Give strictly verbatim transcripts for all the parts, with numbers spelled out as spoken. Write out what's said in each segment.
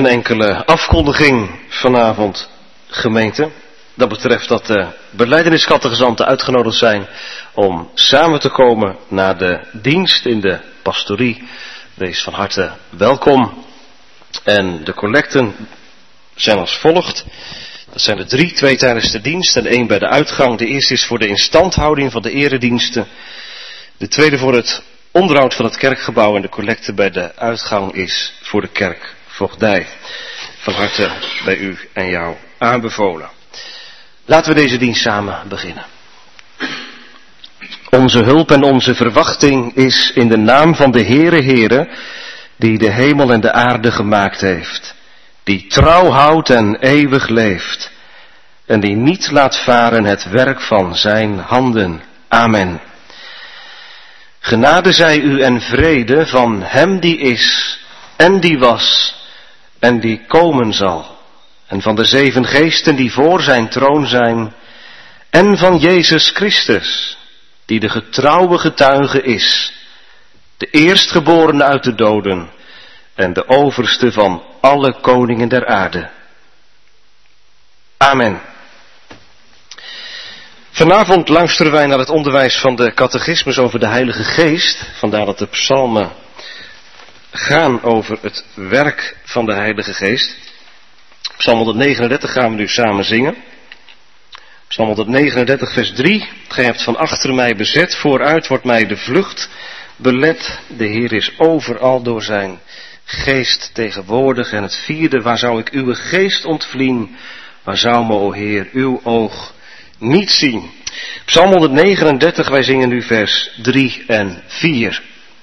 een enkele afkondiging vanavond, gemeente. Dat betreft dat de belijdeniscategizanten uitgenodigd zijn om samen te komen naar de dienst in de pastorie. Wees van harte welkom. En de collecten zijn als volgt. Dat zijn er drie, twee tijdens de dienst en één bij de uitgang. De eerste is voor de instandhouding van de erediensten. De tweede voor het onderhoud van het kerkgebouw en de collecte bij de uitgang is voor de kerkvoogdij. Van harte bij u en jou aanbevolen. Laten we deze dienst samen beginnen. Onze hulp en onze verwachting is in de naam van de Heere Heere, die de hemel en de aarde gemaakt heeft, die trouw houdt en eeuwig leeft, en die niet laat varen het werk van zijn handen. Amen. Genade zij u en vrede van hem die is, en die was, en die komen zal. En van de zeven geesten die voor zijn troon zijn, en van Jezus Christus, die de getrouwe getuige is, de eerstgeborene uit de doden, en de overste van alle koningen der aarde. Amen. Vanavond luisteren wij naar het onderwijs van de catechismus over de Heilige Geest. Vandaar dat de psalmen gaan over het werk van de Heilige Geest. Psalm honderdnegenendertig gaan we nu samen zingen. Psalm honderdnegenendertig vers drie. Gij hebt van achter mij bezet, vooruit wordt mij de vlucht belet. De Heer is overal door zijn geest tegenwoordig. En het vierde, waar zou ik uw geest ontvlien? Waar zou me, o Heer, uw oog niet zien? Psalm honderdnegenendertig, wij zingen nu vers drie en vier.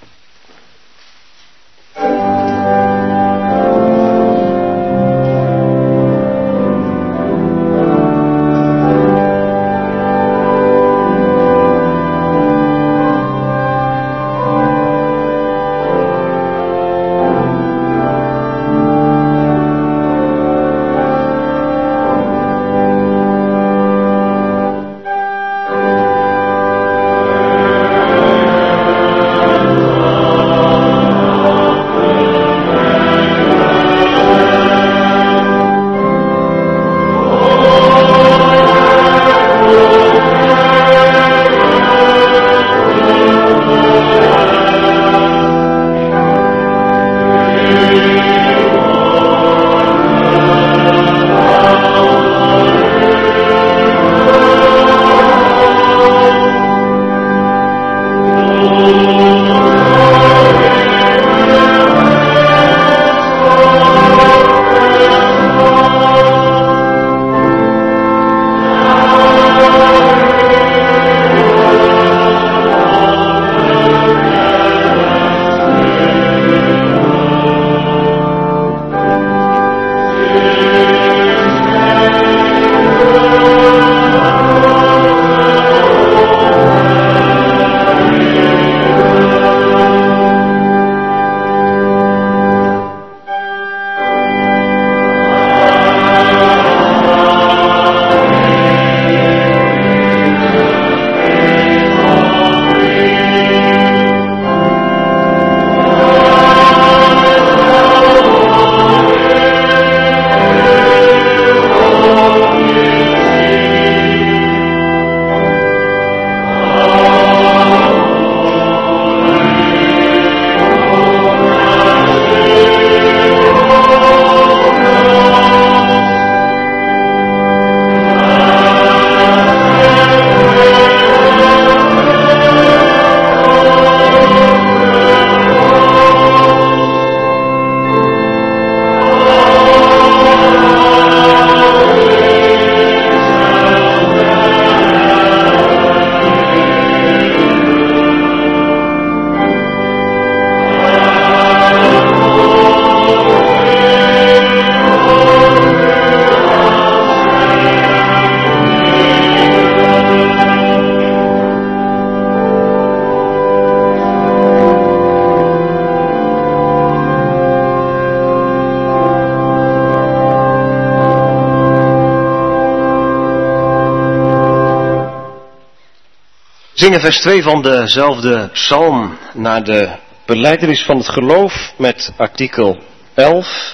Zingen vers twee van dezelfde psalm naar de belijdenis van het geloof met artikel elf.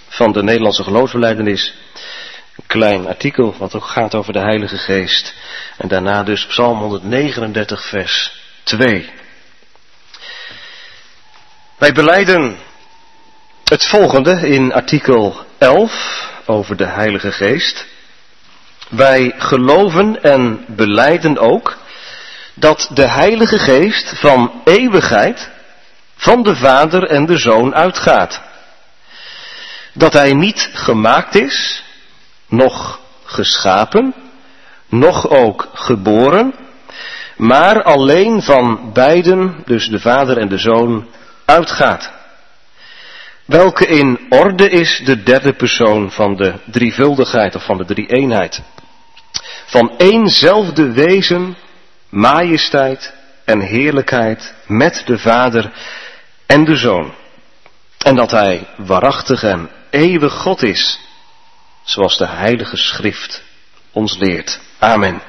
van de Nederlandse geloofsbelijdenis. Een klein artikel wat ook gaat over de Heilige Geest. En daarna dus Psalm honderdnegenendertig vers twee. Wij belijden het volgende in artikel elf over de Heilige Geest. Wij geloven en belijden ook dat de Heilige Geest van eeuwigheid van de Vader en de Zoon uitgaat. Dat hij niet gemaakt is, noch geschapen, noch ook geboren, maar alleen van beiden, dus de Vader en de Zoon, uitgaat. Welke in orde is de derde persoon van de drievuldigheid of van de drie-eenheid. Van éénzelfde wezen, majesteit en heerlijkheid met de Vader en de Zoon. En dat hij waarachtig en eeuwig God is, zoals de Heilige Schrift ons leert. Amen.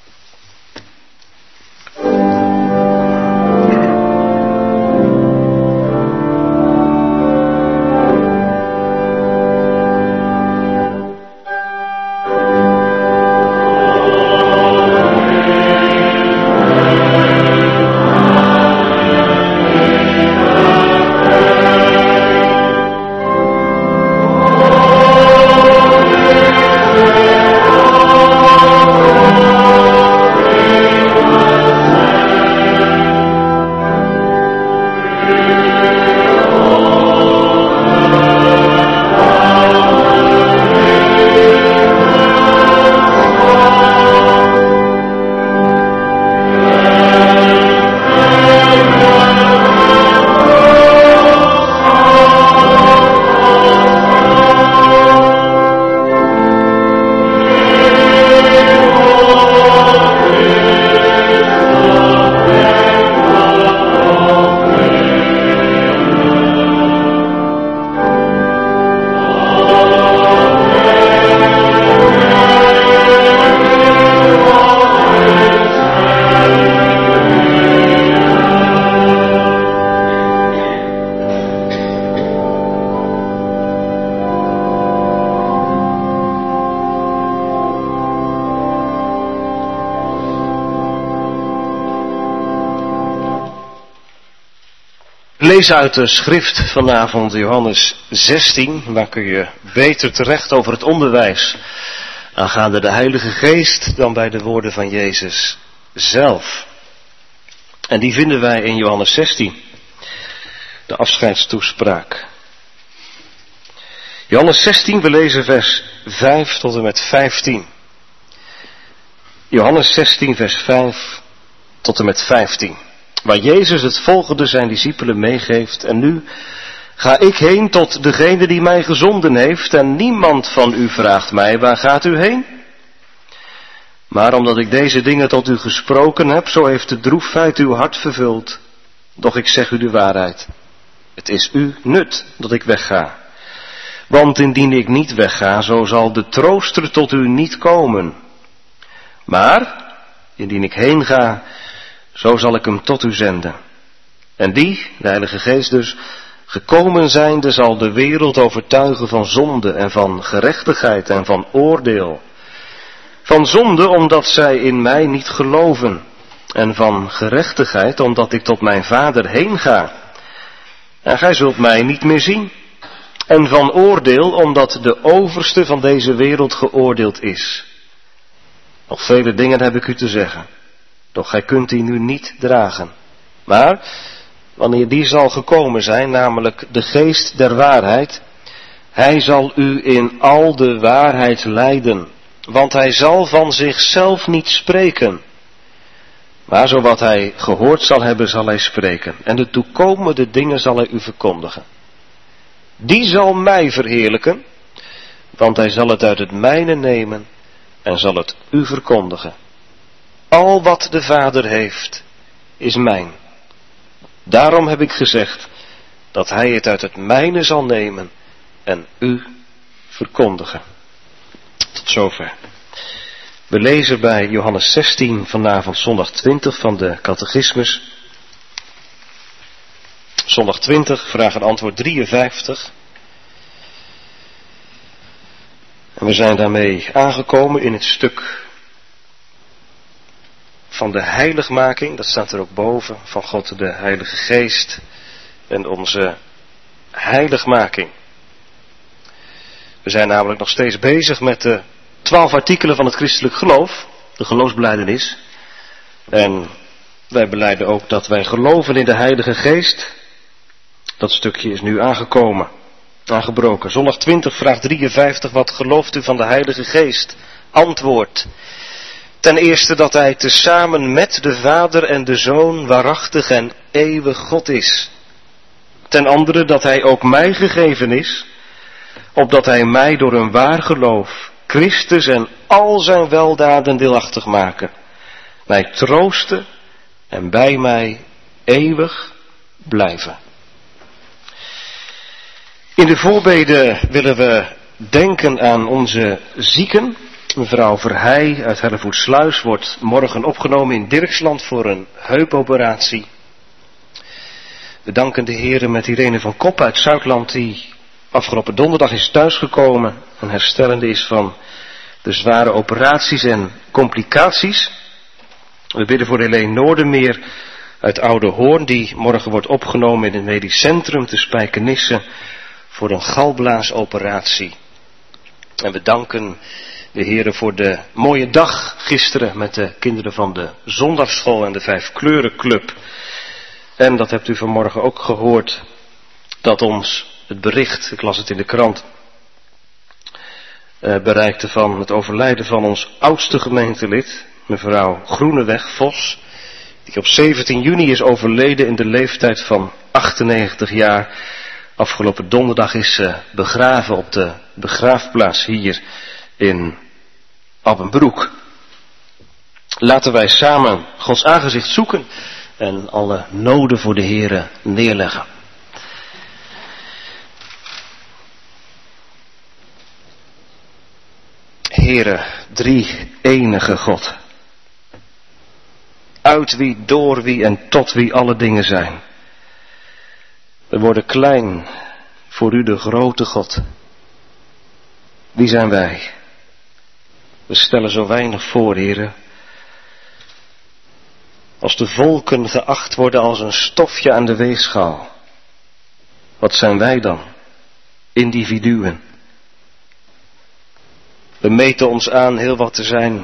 Lees uit de schrift vanavond Johannes zestien, waar kun je beter terecht over het onderwijs aangaande de Heilige Geest dan bij de woorden van Jezus zelf. En die vinden wij in Johannes zestien, de afscheidstoespraak. Johannes zestien, we lezen vers vijf tot en met vijftien. Johannes zestien, vers vijf tot en met vijftien. Waar Jezus het volgende zijn discipelen meegeeft. En nu ga ik heen tot degene die mij gezonden heeft. En niemand van u vraagt mij, waar gaat u heen? Maar omdat ik deze dingen tot u gesproken heb, zo heeft de droefheid uw hart vervuld. Doch ik zeg u de waarheid. Het is u nut dat ik wegga. Want indien ik niet wegga, zo zal de trooster tot u niet komen. Maar indien ik heen ga, zo zal ik hem tot u zenden. En die, de Heilige Geest dus, gekomen zijnde zal de wereld overtuigen van zonde en van gerechtigheid en van oordeel. Van zonde omdat zij in mij niet geloven. En van gerechtigheid omdat ik tot mijn Vader heen ga. En gij zult mij niet meer zien. En van oordeel omdat de overste van deze wereld geoordeeld is. Nog vele dingen heb ik u te zeggen. Doch gij kunt die nu niet dragen. Maar wanneer die zal gekomen zijn, namelijk de Geest der waarheid, hij zal u in al de waarheid leiden. Want hij zal van zichzelf niet spreken. Maar zowat hij gehoord zal hebben, zal hij spreken. En de toekomende dingen zal hij u verkondigen. Die zal mij verheerlijken, want hij zal het uit het mijne nemen en zal het u verkondigen. Al wat de Vader heeft, is mijn. Daarom heb ik gezegd dat hij het uit het mijne zal nemen en u verkondigen. Tot zover. We lezen bij Johannes zestien vanavond zondag twintig van de catechismus. Zondag twintig, vraag en antwoord drieënvijftig. We zijn daarmee aangekomen in het stuk van de heiligmaking, dat staat er ook boven, van God de Heilige Geest en onze heiligmaking. We zijn namelijk nog steeds bezig met de twaalf artikelen van het christelijk geloof, de geloofsbelijdenis. En wij belijden ook dat wij geloven in de Heilige Geest. Dat stukje is nu aangekomen, aangebroken. Zondag twintig, vraag drieënvijftig, wat gelooft u van de Heilige Geest? Antwoord. Ten eerste dat hij tezamen met de Vader en de Zoon waarachtig en eeuwig God is. Ten andere dat hij ook mij gegeven is, opdat hij mij door een waar geloof Christus en al zijn weldaden deelachtig maken, mij troosten en bij mij eeuwig blijven. In de voorbeden willen we denken aan onze zieken. Mevrouw Verheij uit Hellevoetsluis wordt morgen opgenomen in Dirksland voor een heupoperatie. We danken de Heere met Irene van Kop uit Zuidland, die afgelopen donderdag is thuisgekomen en herstellende is van de zware operaties en complicaties. We bidden voor Helene Noordermeer uit Oude Hoorn, die morgen wordt opgenomen in het medisch centrum te Spijkenisse voor een galblaasoperatie. En we danken de Heere voor de mooie dag gisteren met de kinderen van de zondagsschool en de Vijfkleurenclub. En dat hebt u vanmorgen ook gehoord, dat ons het bericht, ik las het in de krant, eh, bereikte van het overlijden van ons oudste gemeentelid, mevrouw Groeneweg Vos, die op zeventien juni is overleden in de leeftijd van achtennegentig jaar. Afgelopen donderdag is ze begraven op de begraafplaats hier in Abbenbroek. Laten wij samen Gods aangezicht zoeken en alle noden voor de Heere neerleggen. Heere, drie enige God, uit wie, door wie en tot wie alle dingen zijn. We worden klein voor u, de grote God. Wie zijn wij? We stellen zo weinig voor, Heere. Als de volken geacht worden als een stofje aan de weegschaal, wat zijn wij dan? Individuen. We meten ons aan heel wat te zijn.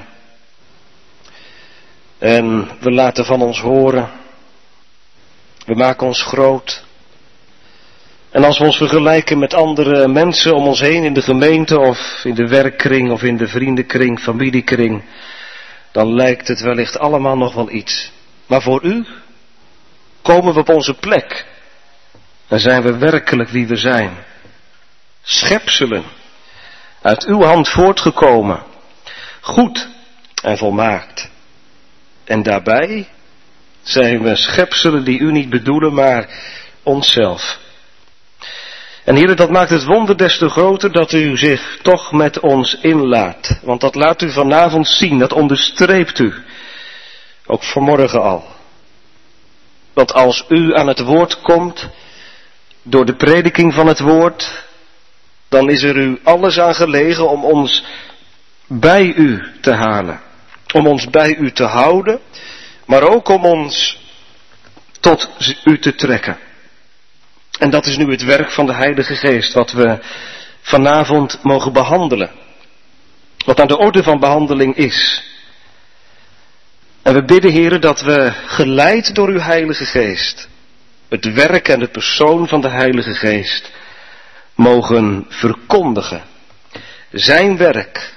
En we laten van ons horen. We maken ons groot. En als we ons vergelijken met andere mensen om ons heen in de gemeente of in de werkkring of in de vriendenkring, familiekring, dan lijkt het wellicht allemaal nog wel iets. Maar voor u komen we op onze plek en zijn we werkelijk wie we zijn. Schepselen, uit uw hand voortgekomen, goed en volmaakt. En daarbij zijn we schepselen die u niet bedoelen, maar onszelf. En Heere, dat maakt het wonder des te groter dat u zich toch met ons inlaat. Want dat laat u vanavond zien, dat onderstreept u. Ook vanmorgen al. Dat als u aan het woord komt, door de prediking van het woord, dan is er u alles aan gelegen om ons bij u te halen. Om ons bij u te houden, maar ook om ons tot u te trekken. En dat is nu het werk van de Heilige Geest, wat we vanavond mogen behandelen. Wat aan de orde van behandeling is. En we bidden, Heere, dat we geleid door uw Heilige Geest, het werk en de persoon van de Heilige Geest, mogen verkondigen. Zijn werk.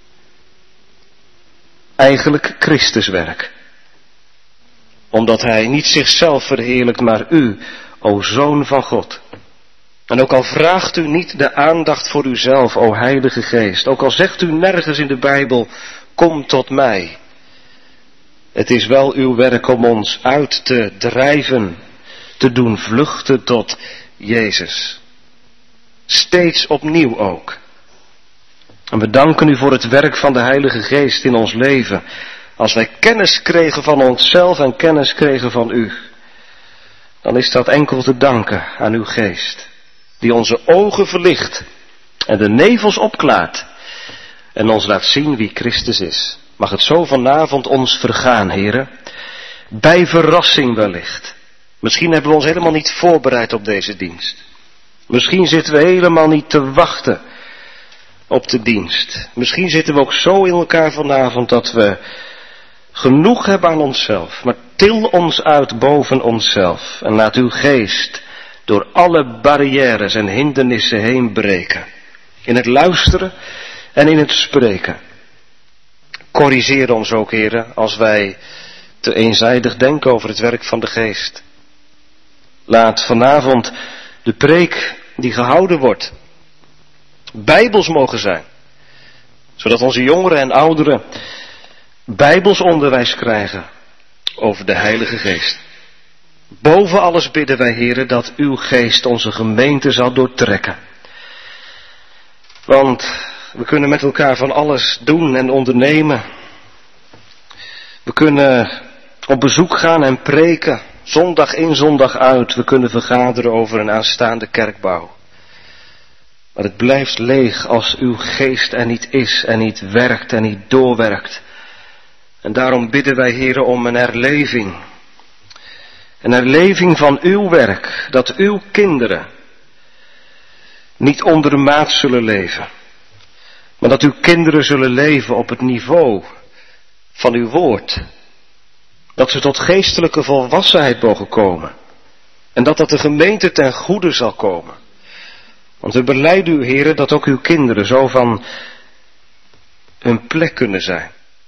Eigenlijk Christus werk. Omdat hij niet zichzelf verheerlijkt, maar u, o Zoon van God. En ook al vraagt u niet de aandacht voor uzelf, o Heilige Geest. Ook al zegt u nergens in de Bijbel, kom tot mij. Het is wel uw werk om ons uit te drijven, te doen vluchten tot Jezus. Steeds opnieuw ook. En we danken u voor het werk van de Heilige Geest in ons leven. Als wij kennis kregen van onszelf en kennis kregen van u, dan is dat enkel te danken aan uw Geest, die onze ogen verlicht en de nevels opklaart en ons laat zien wie Christus is. Mag het zo vanavond ons vergaan, heren, bij verrassing wellicht. Misschien hebben we ons helemaal niet voorbereid op deze dienst. Misschien zitten we helemaal niet te wachten op de dienst. Misschien zitten we ook zo in elkaar vanavond dat we genoeg hebben aan onszelf. Maar til ons uit boven onszelf en laat uw geest door alle barrières en hindernissen heen breken. In het luisteren en in het spreken. Corrigeer ons ook, heren, als wij te eenzijdig denken over het werk van de geest. Laat vanavond de preek die gehouden wordt bijbels mogen zijn. Zodat onze jongeren en ouderen bijbels onderwijs krijgen over de Heilige Geest. Boven alles bidden wij, heren, dat uw geest onze gemeente zal doortrekken. Want we kunnen met elkaar van alles doen en ondernemen. We kunnen op bezoek gaan en preken, zondag in, zondag uit. We kunnen vergaderen over een aanstaande kerkbouw. Maar het blijft leeg als uw geest er niet is en niet werkt en niet doorwerkt. En daarom bidden wij, heren, om een herleving. Een herleving van uw werk, dat uw kinderen niet onder de maat zullen leven. Maar dat uw kinderen zullen leven op het niveau van uw woord. Dat ze tot geestelijke volwassenheid mogen komen. En dat dat de gemeente ten goede zal komen. Want we belijden u, heren, dat ook uw kinderen zo van hun plek kunnen zijn.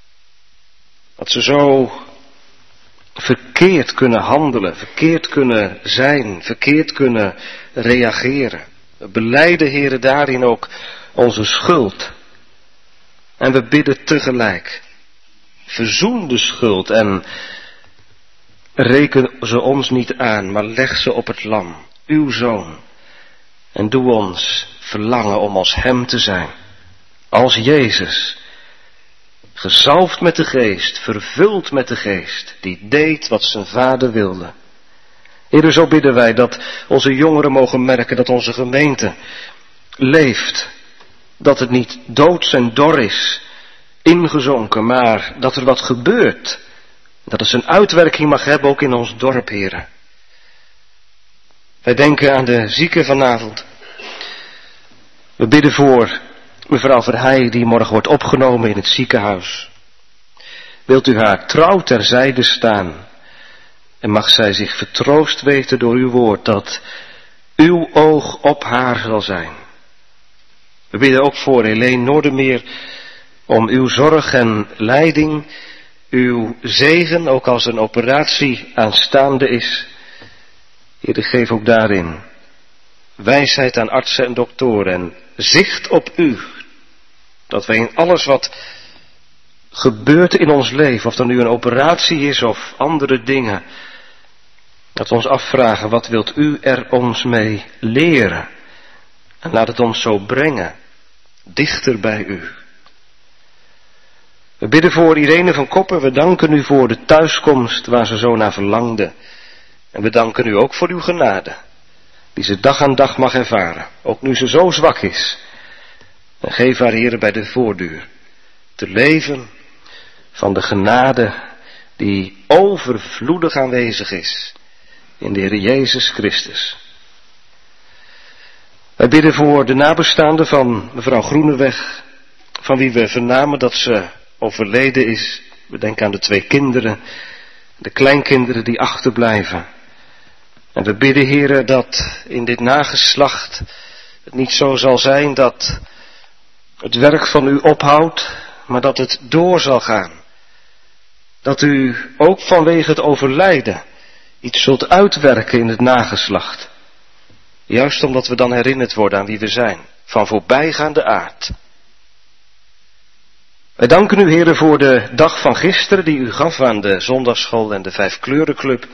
Dat ze zo verkeerd kunnen handelen, verkeerd kunnen zijn, verkeerd kunnen reageren. We belijden, heren, daarin ook onze schuld. En we bidden tegelijk, verzoen de schuld en reken ze ons niet aan, maar leg ze op het lam, uw zoon. En doe ons verlangen om als hem te zijn, als Jezus. Gezalfd met de geest, vervuld met de geest, die deed wat zijn vader wilde. Heere, zo bidden wij dat onze jongeren mogen merken dat onze gemeente leeft. Dat het niet doods en dor is, ingezonken, maar dat er wat gebeurt. Dat het zijn uitwerking mag hebben ook in ons dorp, Heere. Wij denken aan de zieken vanavond. We bidden voor mevrouw Verheij, die morgen wordt opgenomen in het ziekenhuis. Wilt u haar trouw terzijde staan en mag zij zich vertroost weten door uw woord dat uw oog op haar zal zijn. We bidden ook voor Helene Noordermeer om uw zorg en leiding, uw zegen, ook als een operatie aanstaande is. Heer, geef ook daarin wijsheid aan artsen en doktoren en zicht op u. Dat wij in alles wat gebeurt in ons leven, of dat nu een operatie is of andere dingen, dat we ons afvragen, wat wilt u er ons mee leren? En laat het ons zo brengen, dichter bij u. We bidden voor Irene van Koppen, we danken u voor de thuiskomst waar ze zo naar verlangde. En we danken u ook voor uw genade, die ze dag aan dag mag ervaren, ook nu ze zo zwak is. En geef haar, Heere, bij de voordeur te leven van de genade die overvloedig aanwezig is in de Heer Jezus Christus. Wij bidden voor de nabestaanden van mevrouw Groeneweg, van wie we vernamen dat ze overleden is. We denken aan de twee kinderen, de kleinkinderen die achterblijven. En we bidden, Heere, dat in dit nageslacht het niet zo zal zijn dat het werk van u ophoudt, maar dat het door zal gaan. Dat u ook vanwege het overlijden iets zult uitwerken in het nageslacht. Juist omdat we dan herinnerd worden aan wie we zijn, van voorbijgaande aard. Wij danken u, Heere, voor de dag van gisteren die u gaf aan de zondagsschool en de Vijfkleurenclub.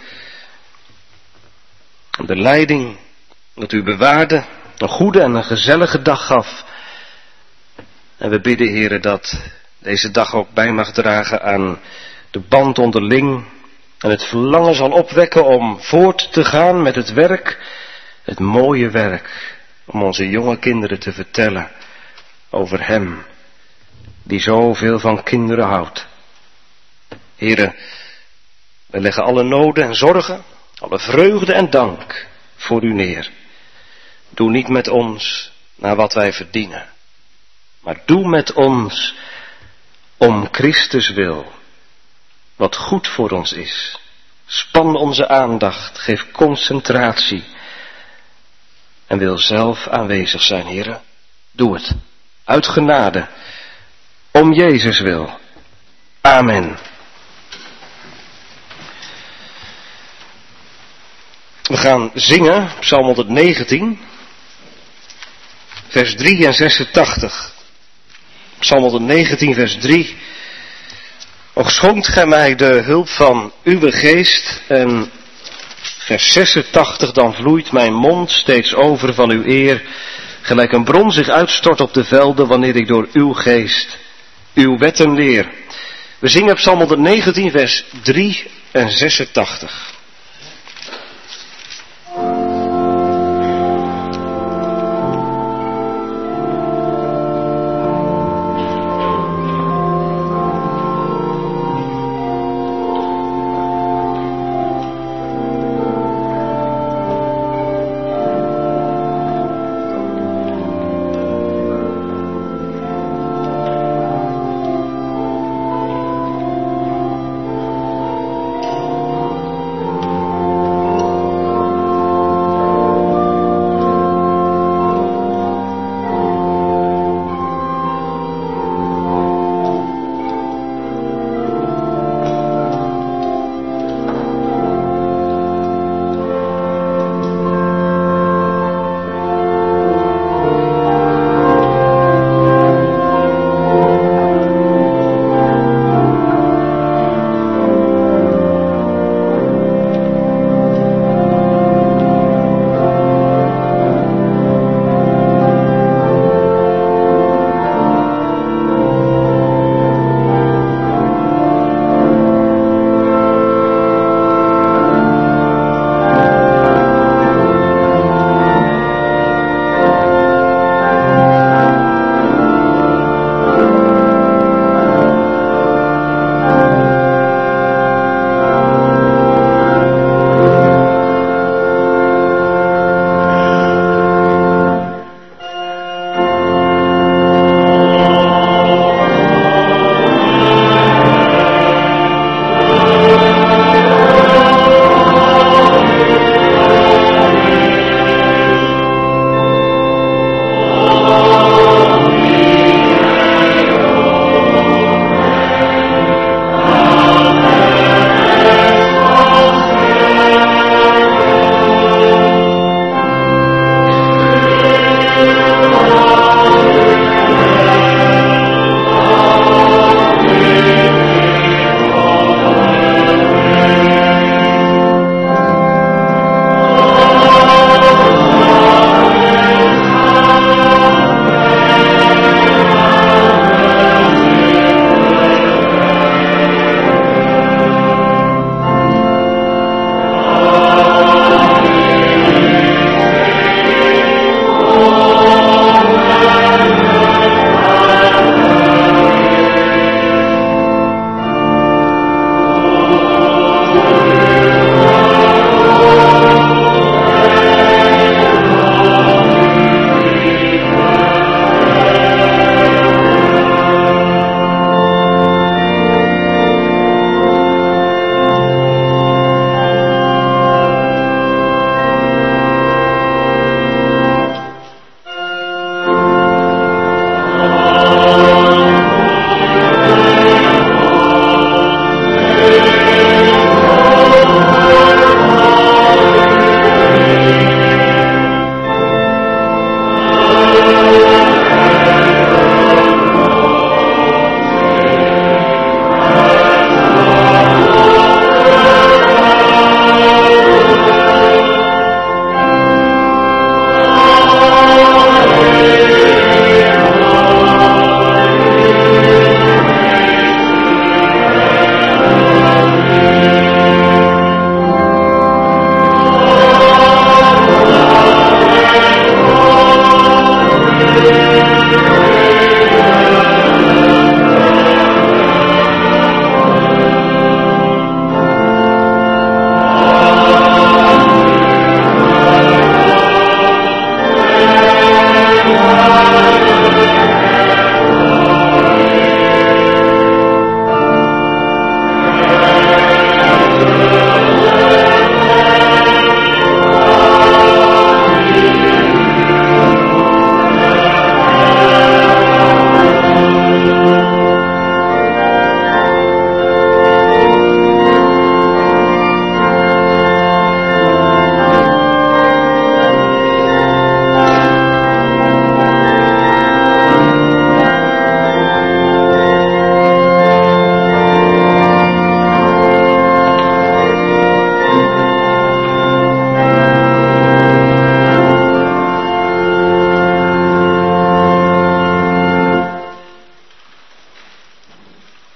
De leiding, dat u bewaarde, een goede en een gezellige dag gaf. En we bidden, Heere, dat deze dag ook bij mag dragen aan de band onderling. En het verlangen zal opwekken om voort te gaan met het werk, het mooie werk. Om onze jonge kinderen te vertellen over hem die zoveel van kinderen houdt. Heere, we leggen alle noden en zorgen, alle vreugde en dank voor u neer. Doe niet met ons naar wat wij verdienen, maar doe met ons om Christus wil, wat goed voor ons is. Span onze aandacht, geef concentratie en wil zelf aanwezig zijn, Heere. Doe het, uit genade, om Jezus wil. Amen. We gaan zingen, Psalm honderdnegentien, vers drie en zesentachtig. Psalm honderdnegentien, vers drie. Och schonkt gij mij de hulp van uw geest. En vers zesentachtig, dan vloeit mijn mond steeds over van uw eer, gelijk een bron zich uitstort op de velden, wanneer ik door uw geest uw wetten leer. We zingen Psalm honderdnegentien, vers drie en zesentachtig.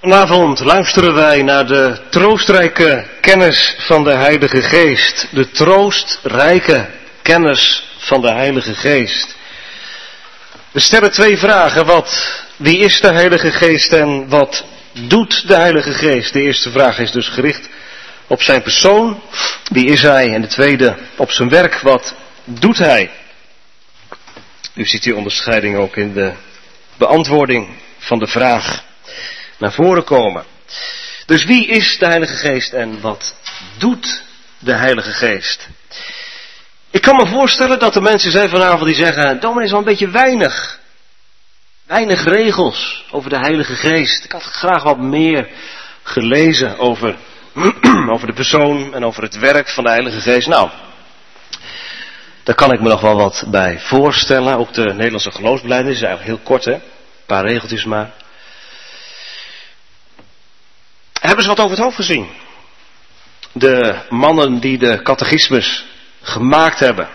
Vanavond luisteren wij naar de troostrijke kennis van de Heilige Geest. De troostrijke kennis van de Heilige Geest. We stellen twee vragen. Wat, wie is de Heilige Geest en wat doet de Heilige Geest? De eerste vraag is dus gericht op zijn persoon. Wie is hij? En de tweede op zijn werk. Wat doet hij? U ziet die onderscheiding ook in de beantwoording van de vraag naar voren komen. Dus wie is de Heilige Geest en wat doet de Heilige Geest? Ik kan me voorstellen dat er mensen zijn vanavond die zeggen, dominee, is wel een beetje weinig. Weinig regels over de Heilige Geest. Ik had graag wat meer gelezen over, over de persoon en over het werk van de Heilige Geest. Nou, daar kan ik me nog wel wat bij voorstellen. Ook de Nederlandse geloofsbelijdenis is eigenlijk heel kort, hè? Een paar regeltjes maar. Hebben ze wat over het hoofd gezien? De mannen die de catechismus gemaakt hebben.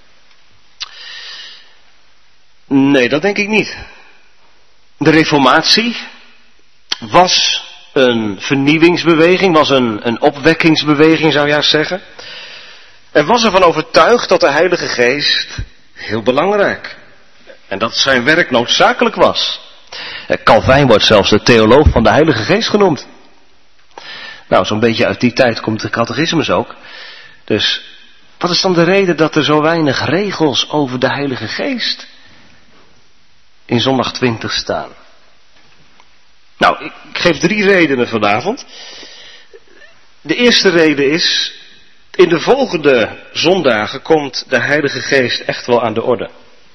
Nee, dat denk ik niet. De Reformatie was een vernieuwingsbeweging, was een, een opwekkingsbeweging, zou je juist zeggen. En was ervan overtuigd dat de Heilige Geest heel belangrijk en dat zijn werk noodzakelijk was. Calvijn wordt zelfs de theoloog van de Heilige Geest genoemd. Nou, zo'n beetje uit die tijd komt de catechismus ook. Dus wat is dan de reden dat er zo weinig regels over de Heilige Geest in zondag twintig staan? Nou, ik geef drie redenen vanavond. De eerste reden is, in de volgende zondagen komt de Heilige Geest echt wel aan de orde.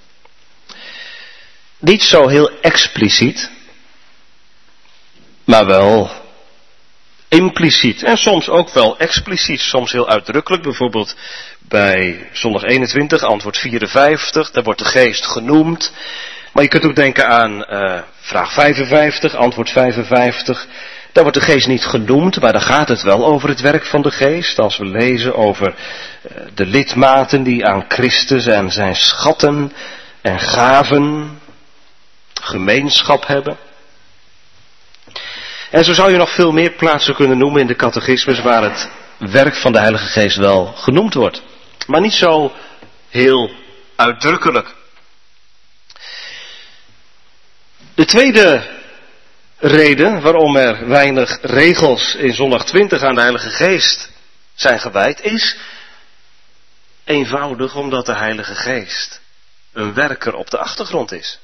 Niet zo heel expliciet, maar wel impliciet en soms ook wel expliciet, soms heel uitdrukkelijk. Bijvoorbeeld bij zondag eenentwintig, antwoord vierenvijftig, daar wordt de Geest genoemd. Maar je kunt ook denken aan uh, vraag vijfenvijftig, antwoord vijfenvijftig. Daar wordt de Geest niet genoemd, maar daar gaat het wel over het werk van de Geest. Als we lezen over uh, de lidmaten die aan Christus en zijn schatten en gaven gemeenschap hebben. En zo zou je nog veel meer plaatsen kunnen noemen in de catechismus waar het werk van de Heilige Geest wel genoemd wordt. Maar niet zo heel uitdrukkelijk. De tweede reden waarom er weinig regels in zondag twintig aan de Heilige Geest zijn gewijd is eenvoudig omdat de Heilige Geest een werker op de achtergrond is.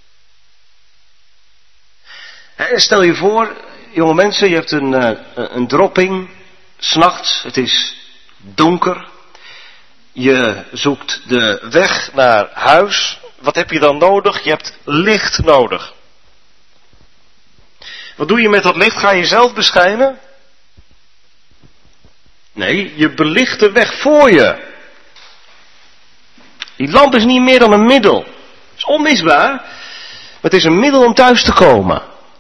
Stel je voor, jonge mensen, je hebt een, uh, een dropping, 's nachts, het is donker, je zoekt de weg naar huis. Wat heb je dan nodig? Je hebt licht nodig. Wat doe je met dat licht? Ga je zelf beschijnen? Nee, je belicht de weg voor je. Die lamp is niet meer dan een middel. Het is onmisbaar, maar het is een middel om thuis te komen.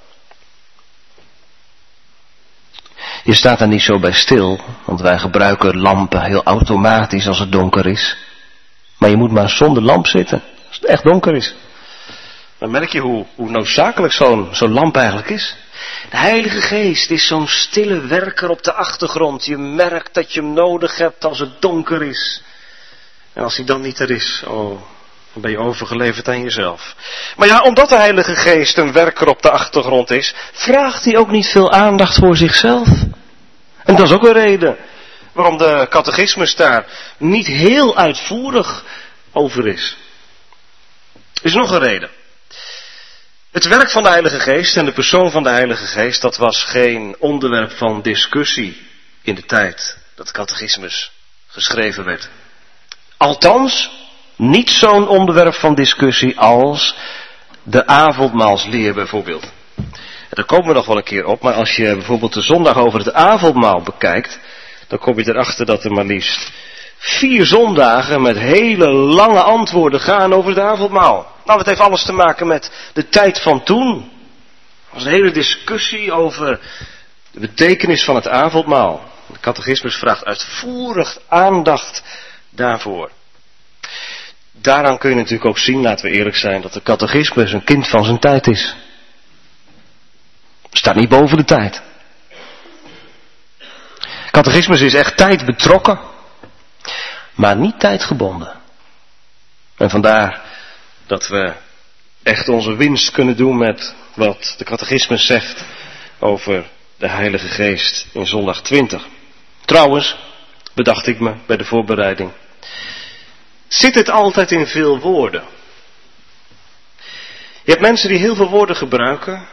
Je staat er niet zo bij stil, want wij gebruiken lampen heel automatisch als het donker is. Maar je moet maar zonder lamp zitten, als het echt donker is. Dan merk je hoe, hoe noodzakelijk zo'n, zo'n lamp eigenlijk is. De Heilige Geest is zo'n stille werker op de achtergrond. Je merkt dat je hem nodig hebt als het donker is. En als hij dan niet er is, oh, dan ben je overgeleverd aan jezelf. Maar ja, omdat de Heilige Geest een werker op de achtergrond is, vraagt hij ook niet veel aandacht voor zichzelf. En dat is ook een reden waarom de catechismus daar niet heel uitvoerig over is. Er is nog een reden. Het werk van de Heilige Geest en de persoon van de Heilige Geest, dat was geen onderwerp van discussie in de tijd dat de catechismus geschreven werd. Althans, niet zo'n onderwerp van discussie als de avondmaalsleer bijvoorbeeld. En daar komen we nog wel een keer op, maar als je bijvoorbeeld de zondag over het avondmaal bekijkt, dan kom je erachter dat er maar liefst vier zondagen met hele lange antwoorden gaan over het avondmaal. Nou, dat heeft alles te maken met de tijd van toen. Er was een hele discussie over de betekenis van het avondmaal. De catechismus vraagt uitvoerig aandacht daarvoor. Daaraan kun je natuurlijk ook zien, laten we eerlijk zijn, dat de catechismus een kind van zijn tijd is. Staat niet boven de tijd. Catechismus is echt tijd betrokken, maar niet tijdgebonden. En vandaar dat we echt onze winst kunnen doen met wat de catechismus zegt over de Heilige Geest in zondag twintig. Trouwens, bedacht ik me bij de voorbereiding, zit het altijd in veel woorden? Je hebt mensen die heel veel woorden gebruiken,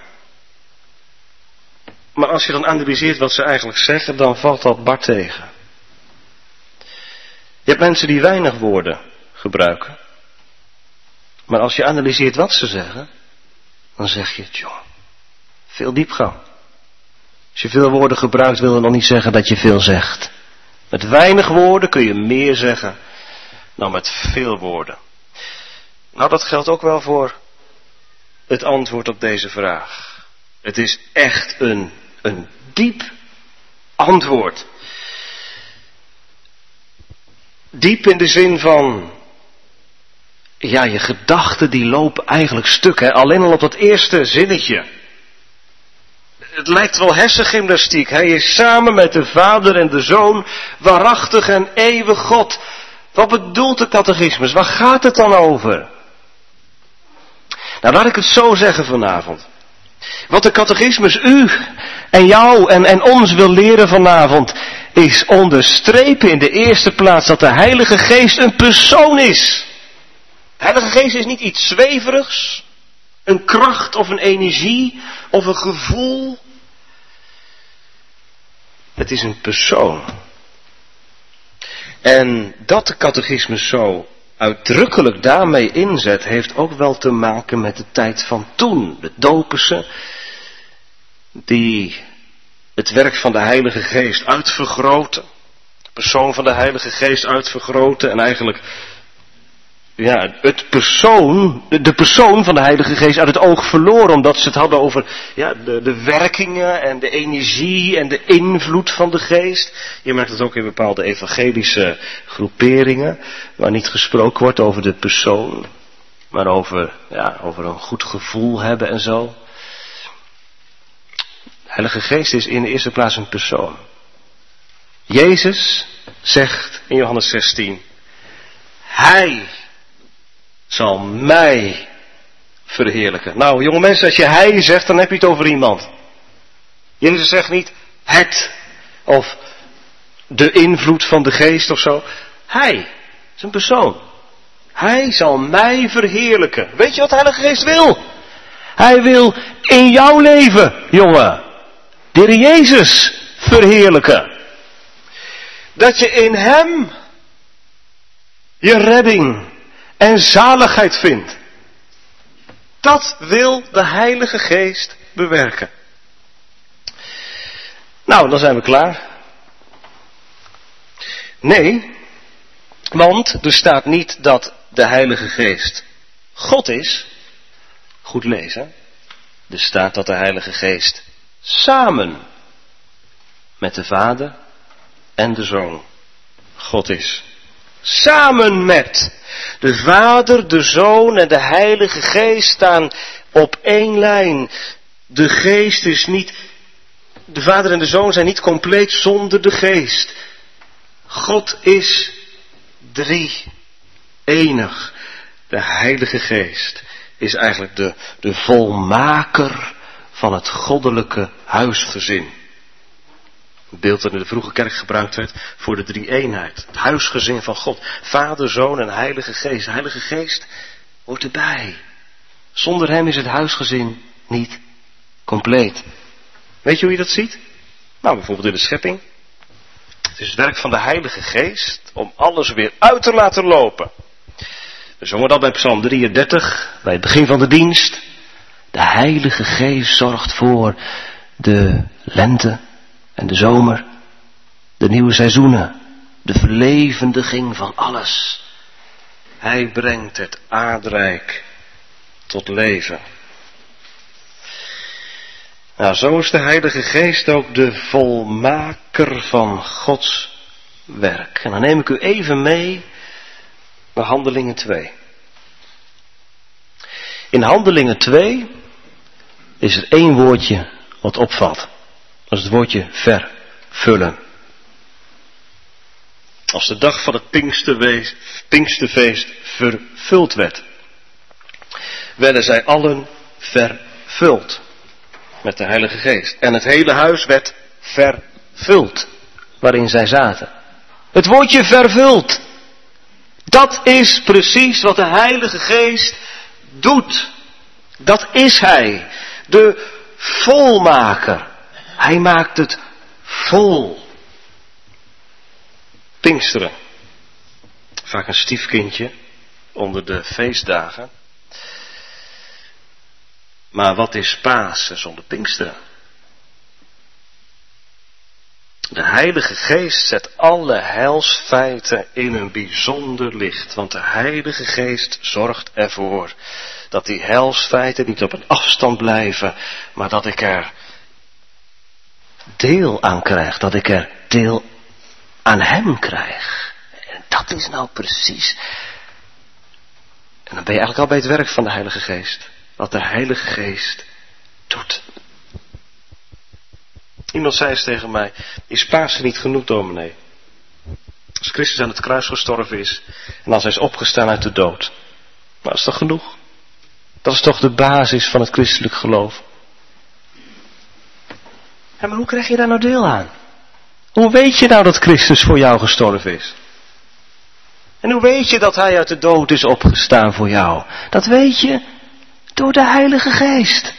maar als je dan analyseert wat ze eigenlijk zeggen, dan valt dat bar tegen. Je hebt mensen die weinig woorden gebruiken, maar als je analyseert wat ze zeggen, dan zeg je, joh, veel diepgang. Als je veel woorden gebruikt, wil dat nog niet zeggen dat je veel zegt. Met weinig woorden kun je meer zeggen dan met veel woorden. Nou, dat geldt ook wel voor het antwoord op deze vraag. Het is echt een, een diep antwoord. Diep in de zin van, ja, je gedachten die lopen eigenlijk stuk, hè? Alleen al op dat eerste zinnetje. Het lijkt wel hersengymnastiek. Hij is samen met de Vader en de Zoon, waarachtig en eeuwig God. Wat bedoelt de catechismus? Waar gaat het dan over? Nou, laat ik het zo zeggen vanavond. Wat de catechismus u en jou en, en ons wil leren vanavond, is onderstrepen in de eerste plaats dat de Heilige Geest een persoon is. De Heilige Geest is niet iets zweverigs, een kracht of een energie of een gevoel. Het is een persoon. En dat de catechismus zo uitdrukkelijk daarmee inzet, heeft ook wel te maken met de tijd van toen. De dopersen, die het werk van de Heilige Geest uitvergroten. De persoon van de Heilige Geest uitvergroten en eigenlijk, ja, het persoon, de persoon van de Heilige Geest uit het oog verloren, omdat ze het hadden over, ja, de, de werkingen en de energie en de invloed van de Geest. Je merkt het ook in bepaalde evangelische groeperingen, waar niet gesproken wordt over de persoon, maar over, ja, over een goed gevoel hebben en zo. De Heilige Geest is in de eerste plaats een persoon. Jezus zegt in Johannes zestien, Hij zal mij verheerlijken. Nou, jonge mensen, als je hij zegt, dan heb je het over iemand. Jezus zegt niet het, of de invloed van de Geest of zo. Hij is een persoon. Hij zal mij verheerlijken. Weet je wat de Heilige Geest wil? Hij wil in jouw leven, jongen, de Heer Jezus verheerlijken. Dat je in hem je redding en zaligheid vindt. Dat wil de Heilige Geest bewerken. Nou, dan zijn we klaar. Nee, want er staat niet dat de Heilige Geest God is. Goed lezen. Er staat dat de Heilige Geest samen met de Vader en de Zoon God is. Samen met de Vader, de Zoon en de Heilige Geest staan op één lijn. De Geest is niet, de Vader en de Zoon zijn niet compleet zonder de Geest. God is drie, enig. De Heilige Geest is eigenlijk de, de volmaker van het goddelijke huisgezin. Een beeld dat in de vroege kerk gebruikt werd voor de drie-eenheid. Het huisgezin van God. Vader, Zoon en Heilige Geest. De Heilige Geest hoort erbij. Zonder hem is het huisgezin niet compleet. Weet je hoe je dat ziet? Nou, bijvoorbeeld in de schepping. Het is het werk van de Heilige Geest om alles weer uit te laten lopen. We zongen dat bij Psalm drieëndertig, bij het begin van de dienst. De Heilige Geest zorgt voor de lente en de zomer, de nieuwe seizoenen, de verlevendiging van alles. Hij brengt het aardrijk tot leven. Nou, zo is de Heilige Geest ook de volmaker van Gods werk. En dan neem ik u even mee naar Handelingen twee. In Handelingen twee is er één woordje wat opvalt. Dat is het woordje vervullen. Als de dag van het Pinksterwees- Pinksterfeest vervuld werd, werden zij allen vervuld met de Heilige Geest. En het hele huis werd vervuld waarin zij zaten. Het woordje vervuld, dat is precies wat de Heilige Geest doet. Dat is Hij, de volmaker. Hij maakt het vol. Pinksteren, vaak een stiefkindje onder de feestdagen. Maar wat is Pasen zonder Pinksteren? De Heilige Geest zet alle heilsfeiten in een bijzonder licht. Want de Heilige Geest zorgt ervoor dat die heilsfeiten niet op een afstand blijven, maar dat ik er deel aan krijg. Dat ik er deel aan Hem krijg. En dat is nou precies. En dan ben je eigenlijk al bij het werk van de Heilige Geest. Wat de Heilige Geest doet. Iemand zei eens tegen mij, is Pasen niet genoeg, dominee? Als Christus aan het kruis gestorven is en als Hij is opgestaan uit de dood. Maar dat is toch genoeg? Dat is toch de basis van het christelijk geloof? Ja, maar hoe krijg je daar nou deel aan? Hoe weet je nou dat Christus voor jou gestorven is? En hoe weet je dat Hij uit de dood is opgestaan voor jou? Dat weet je door de Heilige Geest.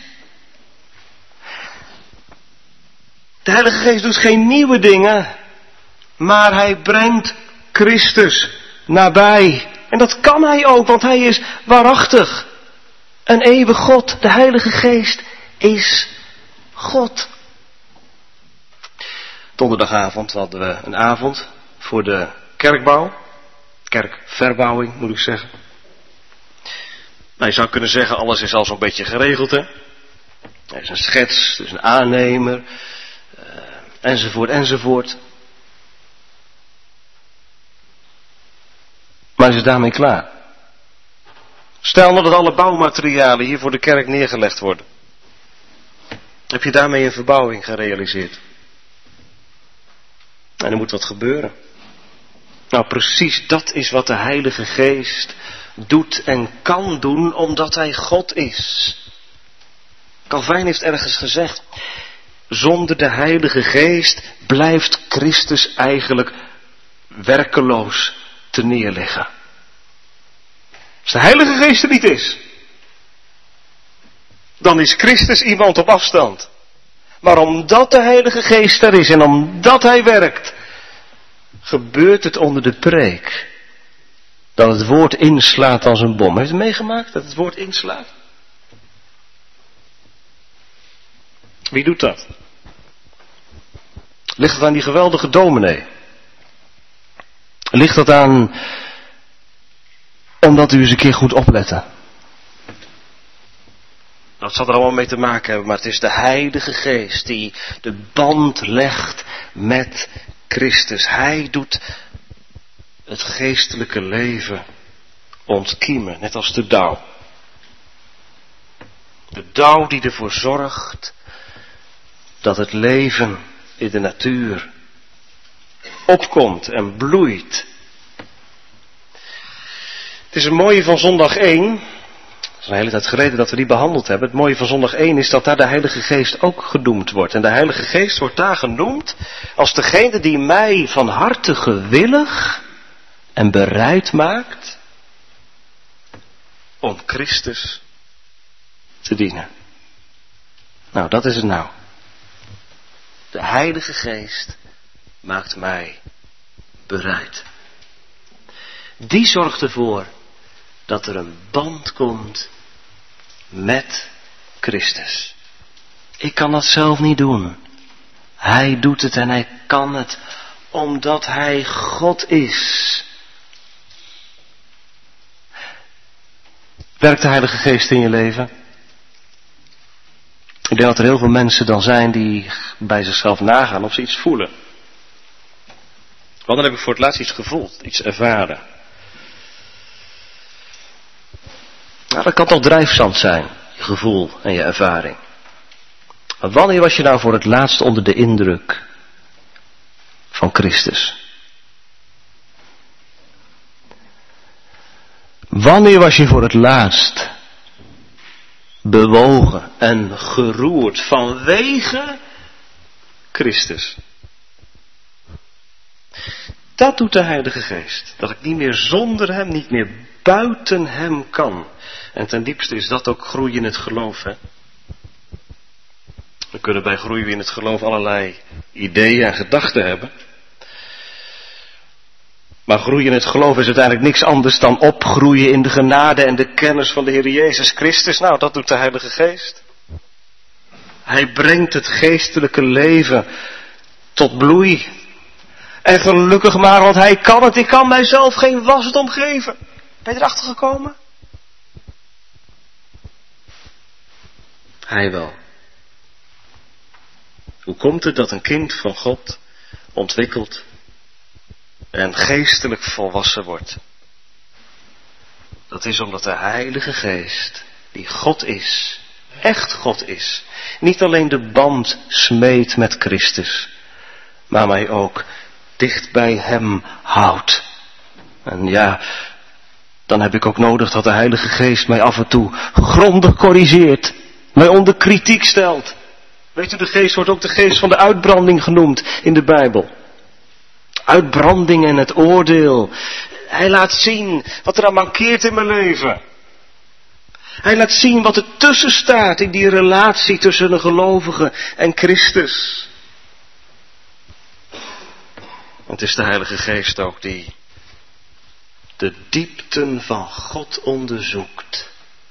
De Heilige Geest doet geen nieuwe dingen, maar Hij brengt Christus nabij. En dat kan Hij ook, want Hij is waarachtig. Een eeuwig God, de Heilige Geest is God. Donderdagavond hadden we een avond voor de kerkbouw. Kerkverbouwing, moet ik zeggen. Nou, je zou kunnen zeggen, alles is al zo'n beetje geregeld, hè. Er is een schets, er is een aannemer, uh, enzovoort, enzovoort. Maar is het daarmee klaar? Stel nou dat alle bouwmaterialen hier voor de kerk neergelegd worden. Heb je daarmee een verbouwing gerealiseerd? En er moet wat gebeuren. Nou, precies dat is wat de Heilige Geest doet en kan doen, omdat Hij God is. Calvijn heeft ergens gezegd, zonder de Heilige Geest blijft Christus eigenlijk werkeloos te neerliggen. Als de Heilige Geest er niet is, dan is Christus iemand op afstand. Maar omdat de Heilige Geest er is en omdat Hij werkt, gebeurt het onder de preek. Dat het woord inslaat als een bom. Heeft u meegemaakt dat het woord inslaat? Wie doet dat? Ligt het aan die geweldige dominee? Ligt het aan omdat u eens een keer goed opletten? Dat zal er allemaal mee te maken hebben, maar het is de Heilige Geest die de band legt met Christus. Hij doet het geestelijke leven ontkiemen, net als de dauw. De dauw die ervoor zorgt dat het leven in de natuur opkomt en bloeit. Het is een mooie van zondag één. Het is een hele tijd geleden dat we die behandeld hebben. Het mooie van zondag één is dat daar de Heilige Geest ook genoemd wordt. En de Heilige Geest wordt daar genoemd als degene die mij van harte gewillig en bereid maakt om Christus te dienen. Nou, dat is het nou. De Heilige Geest maakt mij bereid. Die zorgt ervoor dat er een band komt met Christus. Ik kan dat zelf niet doen. Hij doet het en Hij kan het omdat Hij God is. Werkt de Heilige Geest in je leven? Ik denk dat er heel veel mensen dan zijn die bij zichzelf nagaan of ze iets voelen. Want dan heb ik voor het laatst iets gevoeld, iets ervaren. Nou, dat kan toch drijfzand zijn, je gevoel en je ervaring. Maar wanneer was je nou voor het laatst onder de indruk van Christus? Wanneer was je voor het laatst bewogen en geroerd vanwege Christus? Dat doet de Heilige Geest. Dat ik niet meer zonder hem, niet meer buiten hem kan. En ten diepste is dat ook groeien in het geloof. Hè? We kunnen bij groeien in het geloof allerlei ideeën en gedachten hebben. Maar groeien in het geloof is uiteindelijk niks anders dan opgroeien in de genade en de kennis van de Heer Jezus Christus. Nou, dat doet de Heilige Geest. Hij brengt het geestelijke leven tot bloei. En gelukkig maar, want hij kan het. Ik kan mijzelf geen wasdom geven. Ben je erachter gekomen? Hij wel. Hoe komt het dat een kind van God ontwikkelt en geestelijk volwassen wordt? Dat is omdat de Heilige Geest, die God is, echt God is, niet alleen de band smeedt met Christus, maar mij ook dicht bij hem houdt. En ja, dan heb ik ook nodig dat de Heilige Geest mij af en toe grondig corrigeert, mij onder kritiek stelt. Weet u, de geest wordt ook de geest van de uitbranding genoemd in de Bijbel. Uitbranding en het oordeel. Hij laat zien wat er aan mankeert in mijn leven. Hij laat zien wat er tussen staat in die relatie tussen een gelovige en Christus. Het is de Heilige Geest ook die de diepten van God onderzoekt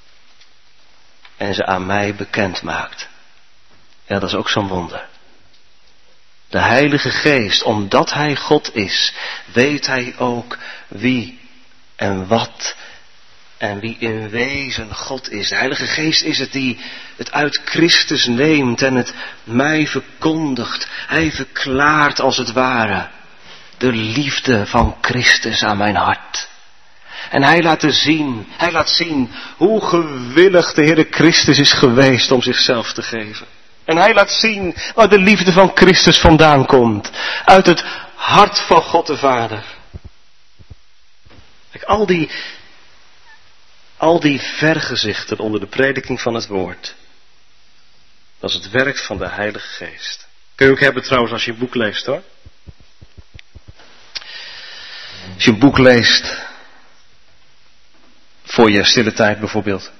en ze aan mij bekend maakt. Ja, dat is ook zo'n wonder. De Heilige Geest, omdat Hij God is, weet Hij ook wie en wat en wie in wezen God is. De Heilige Geest is het die het uit Christus neemt en het mij verkondigt. Hij verklaart als het ware de liefde van Christus aan mijn hart. En hij laat zien, hij laat zien hoe gewillig de Heere Christus is geweest om zichzelf te geven. En hij laat zien waar de liefde van Christus vandaan komt. Uit het hart van God de Vader. Kijk, al die, al die vergezichten onder de prediking van het woord. Dat is het werk van de Heilige Geest. Kun je ook hebben trouwens als je een boek leest hoor. Als je een boek leest, voor je stille tijd bijvoorbeeld.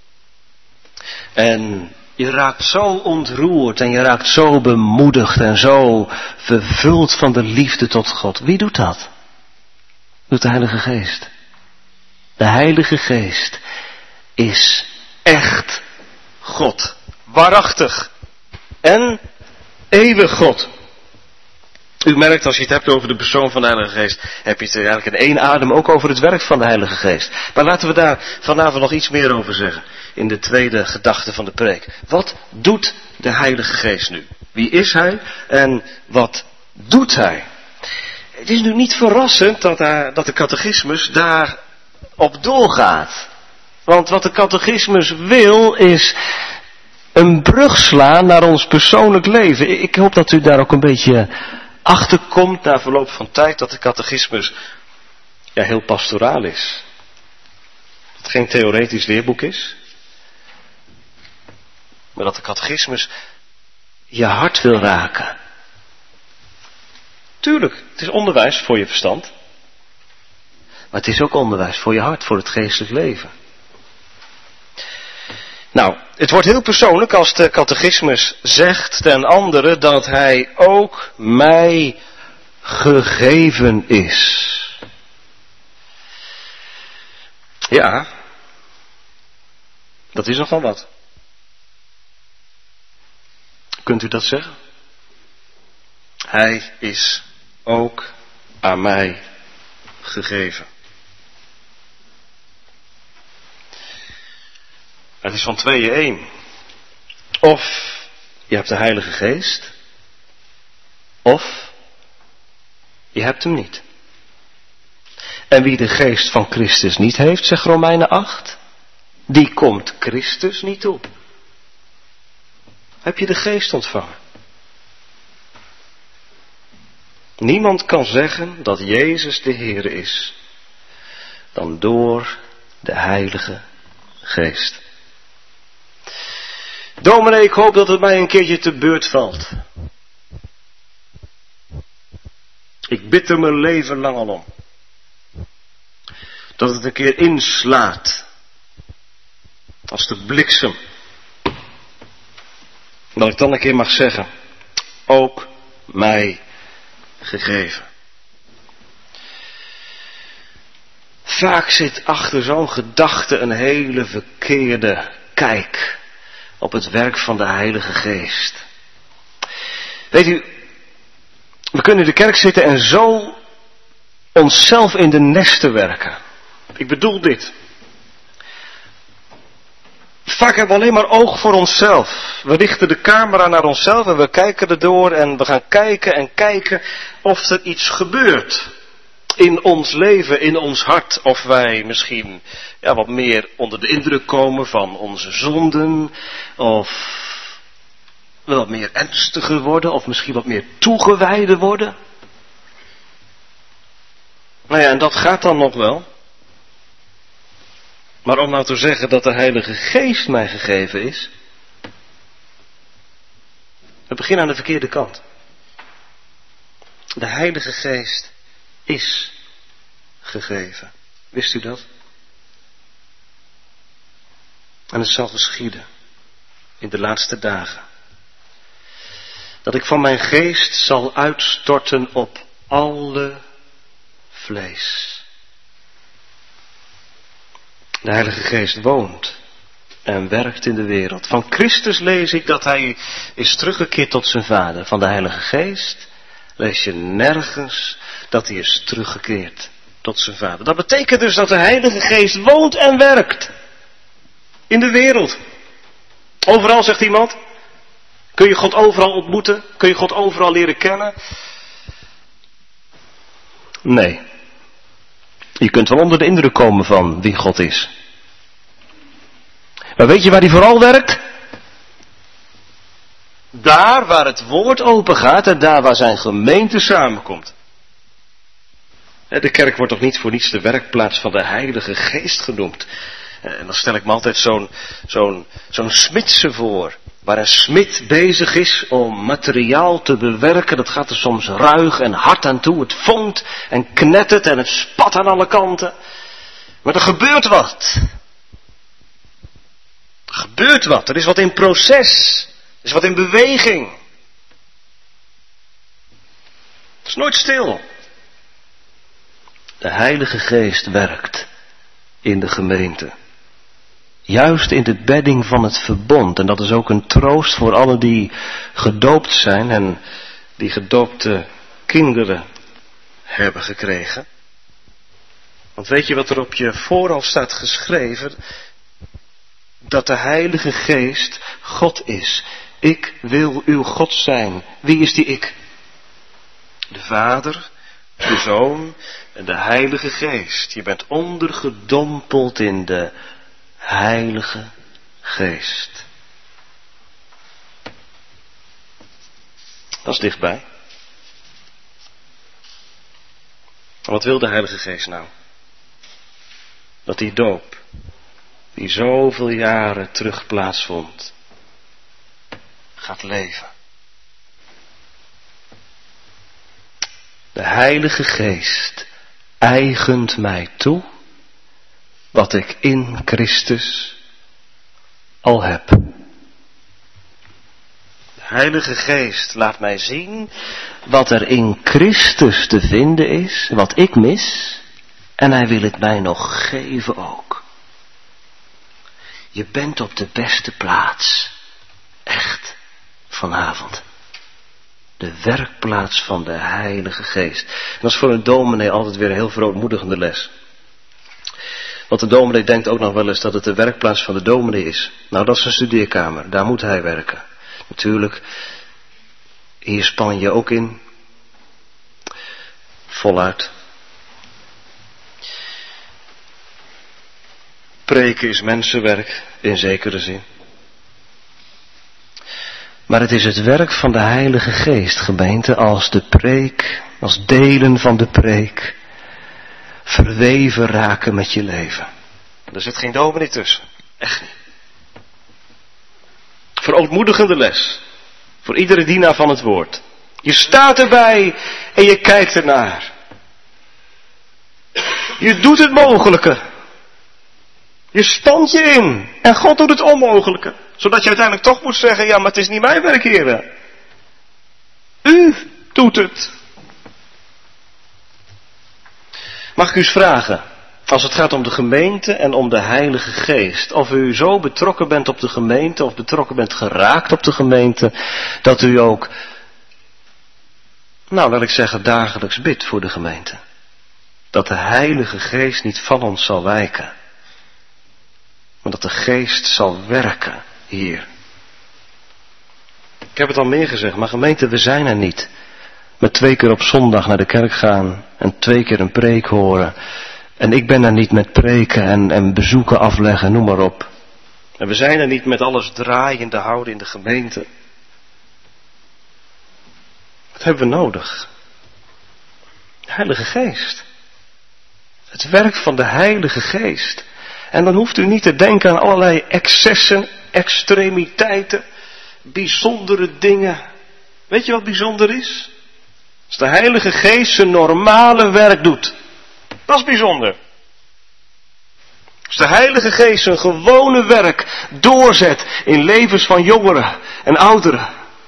En je raakt zo ontroerd en je raakt zo bemoedigd en zo vervuld van de liefde tot God. Wie doet dat? Doet de Heilige Geest. De Heilige Geest is echt God. Waarachtig. En eeuwig God. U merkt als je het hebt over de persoon van de Heilige Geest, heb je het eigenlijk in één adem ook over het werk van de Heilige Geest. Maar laten we daar vanavond nog iets meer over zeggen. In de tweede gedachte van de preek. Wat doet de Heilige Geest nu? Wie is Hij en wat doet Hij? Het is nu niet verrassend dat, hij, dat de catechismus daarop doorgaat. Want wat de catechismus wil is een brug slaan naar ons persoonlijk leven. Ik hoop dat u daar ook een beetje achterkomt na verloop van tijd dat de catechismus ja, heel pastoraal is. Dat het geen theoretisch leerboek is. Maar dat de catechismus je hart wil raken. Tuurlijk, het is onderwijs voor je verstand. Maar het is ook onderwijs voor je hart, voor het geestelijk leven. Nou, het wordt heel persoonlijk als de catechismus zegt ten andere dat hij ook mij gegeven is. Ja, dat is nogal wat. Kunt u dat zeggen? Hij is ook aan mij gegeven. Het is van tweeën één. Of je hebt de Heilige Geest, of je hebt hem niet. En wie de geest van Christus niet heeft, zegt Romeinen acht, die komt Christus niet toe. Heb je de geest ontvangen? Niemand kan zeggen dat Jezus de Heer is dan door de Heilige Geest. Dominee, ik hoop dat het mij een keertje te beurt valt. Ik bid er mijn leven lang al om. Dat het een keer inslaat. Als de bliksem. Dat ik dan een keer mag zeggen. Ook mij gegeven. Vaak zit achter zo'n gedachte een hele verkeerde kijk op het werk van de Heilige Geest. Weet u, we kunnen in de kerk zitten en zo onszelf in de nesten werken. Ik bedoel dit. Vaak hebben we alleen maar oog voor onszelf. We richten de camera naar onszelf en we kijken erdoor en we gaan kijken en kijken of er iets gebeurt. In ons leven, in ons hart. Of wij misschien ja, wat meer onder de indruk komen van onze zonden. Of we wat meer ernstiger worden. Of misschien wat meer toegewijden worden. Nou ja, en dat gaat dan nog wel. Maar om nou te zeggen dat de Heilige Geest mij gegeven is. We beginnen aan de verkeerde kant. De Heilige Geest is gegeven. Wist u dat? En het zal geschieden in de laatste dagen. Dat ik van mijn geest zal uitstorten op alle vlees. De Heilige Geest woont en werkt in de wereld. Van Christus lees ik dat hij is teruggekeerd tot zijn Vader. Van de Heilige Geest lees je nergens dat hij is teruggekeerd tot zijn Vader. Dat betekent dus dat de Heilige Geest woont en werkt in de wereld. Overal, zegt iemand. Kun je God overal ontmoeten? Kun je God overal leren kennen? Nee. Je kunt wel onder de indruk komen van wie God is. Maar weet je waar hij vooral werkt? Daar waar het woord open gaat en daar waar zijn gemeente samenkomt. De kerk wordt toch niet voor niets de werkplaats van de Heilige Geest genoemd. En dan stel ik me altijd zo'n, zo'n, zo'n smidse voor. Waar een smid bezig is om materiaal te bewerken. Dat gaat er soms ruig en hard aan toe. Het vonkt en knettert en het spat aan alle kanten. Maar er gebeurt wat. Er gebeurt wat. Er is wat in proces. Er is wat in beweging. Het is nooit stil. De Heilige Geest werkt in de gemeente. Juist in de bedding van het verbond. En dat is ook een troost voor allen die gedoopt zijn en die gedoopte kinderen hebben gekregen. Want weet je wat er op je voorhoofd staat geschreven? Dat de Heilige Geest God is. Ik wil uw God zijn. Wie is die ik? De Vader, de Zoon en de Heilige Geest. Je bent ondergedompeld in de Heilige Geest. Dat is dichtbij. Wat wil de Heilige Geest nou? Dat die doop, die zoveel jaren terug plaatsvond, gaat leven. De Heilige Geest eigent mij toe wat ik in Christus al heb. De Heilige Geest laat mij zien wat er in Christus te vinden is, wat ik mis, en hij wil het mij nog geven ook. Je bent op de beste plaats, echt, vanavond. De werkplaats van de Heilige Geest. En dat is voor een dominee altijd weer een heel verootmoedigende les. Want de dominee denkt ook nog wel eens dat het de werkplaats van de dominee is. Nou, dat is een studeerkamer, daar moet hij werken. Natuurlijk, hier span je ook in. Voluit. Preken is mensenwerk, in zekere zin. Maar het is het werk van de Heilige Geest, gemeente, als de preek, als delen van de preek verweven raken met je leven. Er zit geen dominee tussen. Echt niet. Verootmoedigende les. Voor iedere dienaar van het woord. Je staat erbij en je kijkt ernaar. Je doet het mogelijke. Je spant je in. En God doet het onmogelijke. Zodat je uiteindelijk toch moet zeggen, ja, maar het is niet mijn werk, heren. U doet het. Mag ik u eens vragen, als het gaat om de gemeente en om de Heilige Geest, of u zo betrokken bent op de gemeente, of betrokken bent geraakt op de gemeente, dat u ook, nou wil ik zeggen, dagelijks bidt voor de gemeente. Dat de Heilige Geest niet van ons zal wijken. Maar dat de Geest zal werken hier. Ik heb het al meer gezegd, maar gemeente, we zijn er niet. Met twee keer op zondag naar de kerk gaan en twee keer een preek horen. En ik ben er niet met preken en, en bezoeken afleggen, noem maar op. En we zijn er niet met alles draaiende houden in de gemeente. Wat hebben we nodig? De Heilige Geest. Het werk van de Heilige Geest. En dan hoeft u niet te denken aan allerlei excessen, extremiteiten, bijzondere dingen. Weet je wat bijzonder is? Als de Heilige Geest zijn normale werk doet. Dat is bijzonder. Als de Heilige Geest zijn gewone werk doorzet in levens van jongeren en ouderen.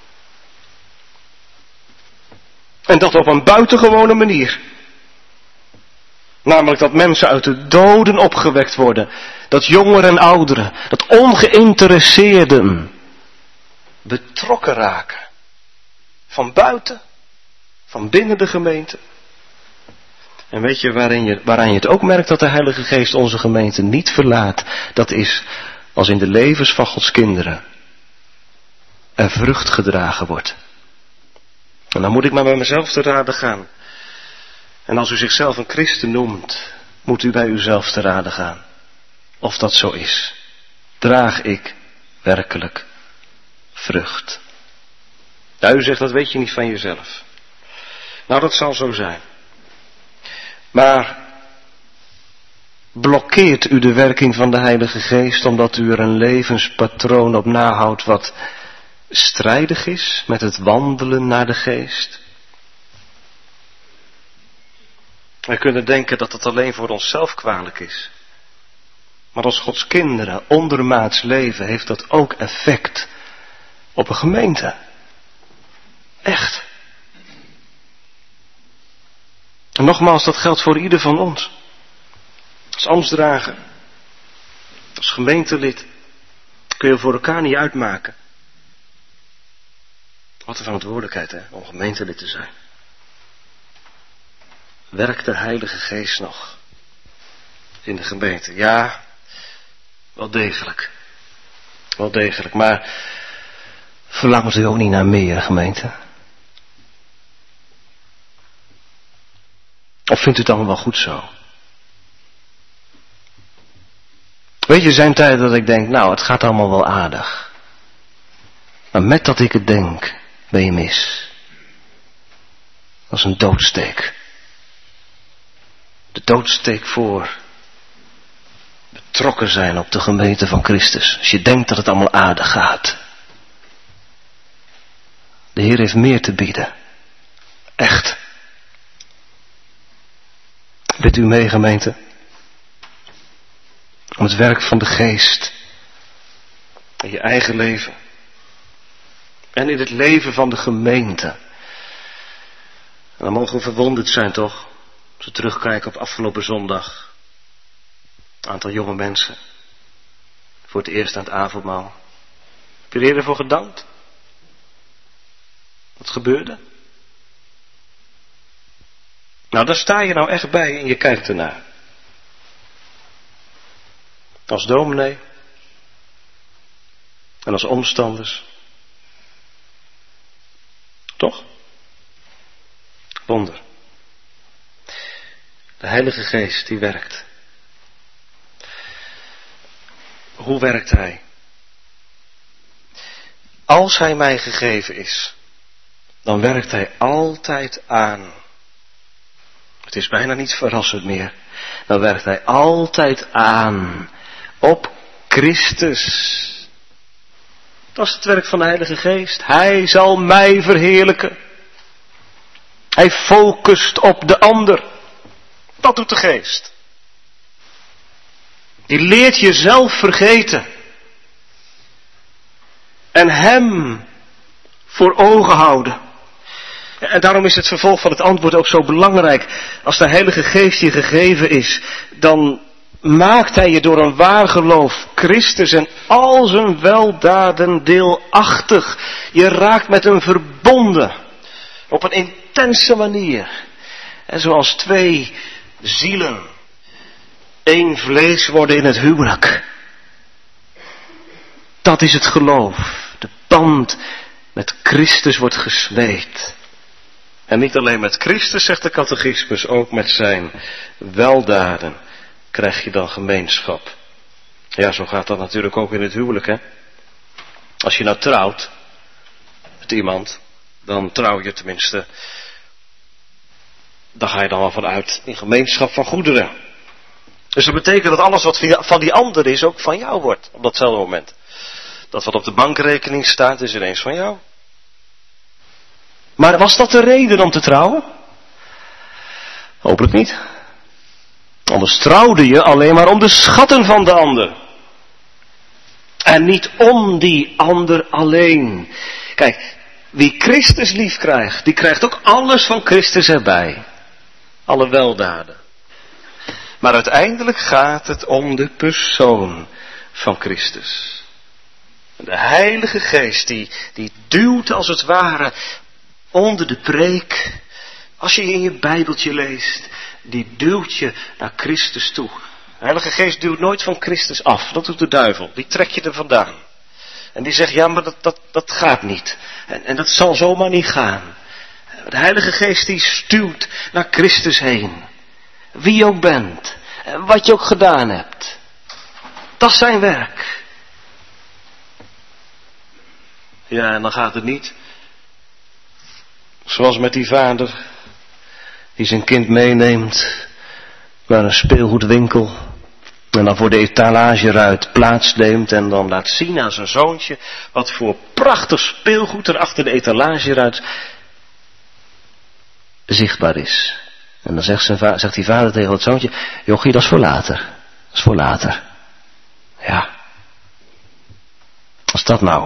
En dat op een buitengewone manier. Namelijk dat mensen uit de doden opgewekt worden. Dat jongeren en ouderen, dat ongeïnteresseerden betrokken raken. Van buiten, van binnen de gemeente. En weet je, waarin je waaraan je het ook merkt dat de Heilige Geest onze gemeente niet verlaat? Dat is als in de levens van Gods kinderen er vrucht gedragen wordt. En dan moet ik maar bij mezelf te raden gaan. En als u zichzelf een christen noemt, moet u bij uzelf te raden gaan. Of dat zo is. Draag ik werkelijk vrucht? Nou, u zegt, dat weet je niet van jezelf. Nou, dat zal zo zijn. Maar blokkeert u de werking van de Heilige Geest omdat u er een levenspatroon op nahoudt wat strijdig is met het wandelen naar de Geest? Wij kunnen denken dat het alleen voor onszelf kwalijk is. Maar als Gods kinderen ondermaats leven, heeft dat ook effect op een gemeente. Echt. En nogmaals, dat geldt voor ieder van ons. Als ambtsdrager, als gemeentelid, kun je voor elkaar niet uitmaken. Wat een verantwoordelijkheid, hè, om gemeentelid te zijn. Werkt de Heilige Geest nog in de gemeente? Ja, wel degelijk. Wel degelijk, maar verlangt u ook niet naar meer, gemeente? Of vindt u het allemaal wel goed zo? Weet je, er zijn tijden dat ik denk, nou, het gaat allemaal wel aardig. Maar met dat ik het denk, ben je mis. Dat is een doodsteek. De doodsteek voor betrokken zijn op de gemeente van Christus. Als je denkt dat het allemaal aardig gaat. De Heer heeft meer te bieden. Echt. Bidt u mee, gemeente. Om het werk van de Geest. In je eigen leven. En in het leven van de gemeente. En dan mogen we verwonderd zijn, toch? Als we terugkijken op afgelopen zondag. Een aantal jonge mensen. Voor het eerst aan het avondmaal. Heb je er eerder voor gedankt? Wat gebeurde? Nou, daar sta je nou echt bij en je kijkt ernaar. Als dominee. En als omstanders. Toch? Wonder. De Heilige Geest die werkt. Hoe werkt Hij? als hij mij gegeven is, dan werkt hij altijd aan. Het is bijna niet verrassend meer. Dan werkt hij altijd aan op Christus. Dat is het werk van de Heilige Geest. Hij zal mij verheerlijken. Hij focust op de ander. Dat doet de Geest. Die leert jezelf vergeten. En hem voor ogen houden. En daarom is het vervolg van het antwoord ook zo belangrijk. Als de Heilige Geest je gegeven is, dan maakt hij je door een waar geloof Christus en al zijn weldaden deelachtig. Je raakt met hem verbonden. Op een intense manier. En zoals twee zielen één vlees worden in het huwelijk. Dat is het geloof. De band met Christus wordt gesmeed. En niet alleen met Christus, zegt de catechismus, ook met zijn weldaden krijg je dan gemeenschap. Ja, zo gaat dat natuurlijk ook in het huwelijk, hè. Als je nou trouwt met iemand, dan trouw je tenminste, dan ga je dan wel vanuit in gemeenschap van goederen. Dus dat betekent dat alles wat van die ander is, ook van jou wordt, op datzelfde moment. Dat wat op de bankrekening staat, is ineens van jou. Maar was dat de reden om te trouwen? Hopelijk niet. Anders trouwde je alleen maar om de schatten van de ander. En niet om die ander alleen. Kijk, wie Christus lief krijgt, die krijgt ook alles van Christus erbij. Alle weldaden. Maar uiteindelijk gaat het om de persoon van Christus. De Heilige Geest die, die duwt als het ware onder de preek. Als je in je Bijbeltje leest, die duwt je naar Christus toe. De Heilige Geest duwt nooit van Christus af. Dat doet de duivel. Die trek je er vandaan. En die zegt, ja, maar dat, dat, dat gaat niet. En, en dat zal zomaar niet gaan. De Heilige Geest die stuwt naar Christus heen. Wie je ook bent. En wat je ook gedaan hebt. Dat is zijn werk. Ja, en dan gaat het niet zoals met die vader die zijn kind meeneemt naar een speelgoedwinkel en dan voor de etalageruit plaatsneemt en dan laat zien aan zijn zoontje wat voor prachtig speelgoed er achter de etalageruit zichtbaar is. En dan zegt, zijn va- zegt die vader tegen het zoontje, jochie, dat is voor later. Dat is voor later. Ja. Wat is dat nou?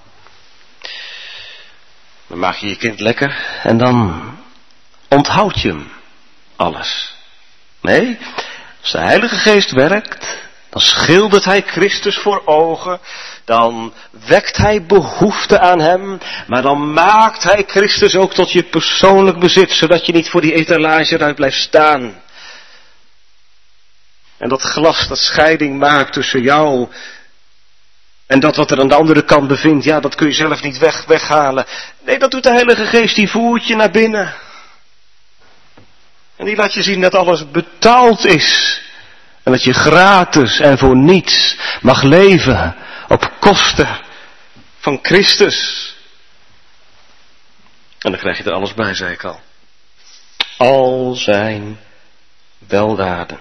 Dan maak je je kind lekker en dan onthoud je hem alles. Nee, als de Heilige Geest werkt, dan schildert hij Christus voor ogen, dan wekt hij behoefte aan hem, maar dan maakt hij Christus ook tot je persoonlijk bezit, zodat je niet voor die etalage eruit blijft staan. En dat glas dat scheiding maakt tussen jou en dat wat er aan de andere kant bevindt, ja, dat kun je zelf niet weg, weghalen. Nee, dat doet de Heilige Geest, die voert je naar binnen. En die laat je zien dat alles betaald is. En dat je gratis en voor niets mag leven op kosten van Christus. En dan krijg je er alles bij, zei ik al. Al zijn weldaden.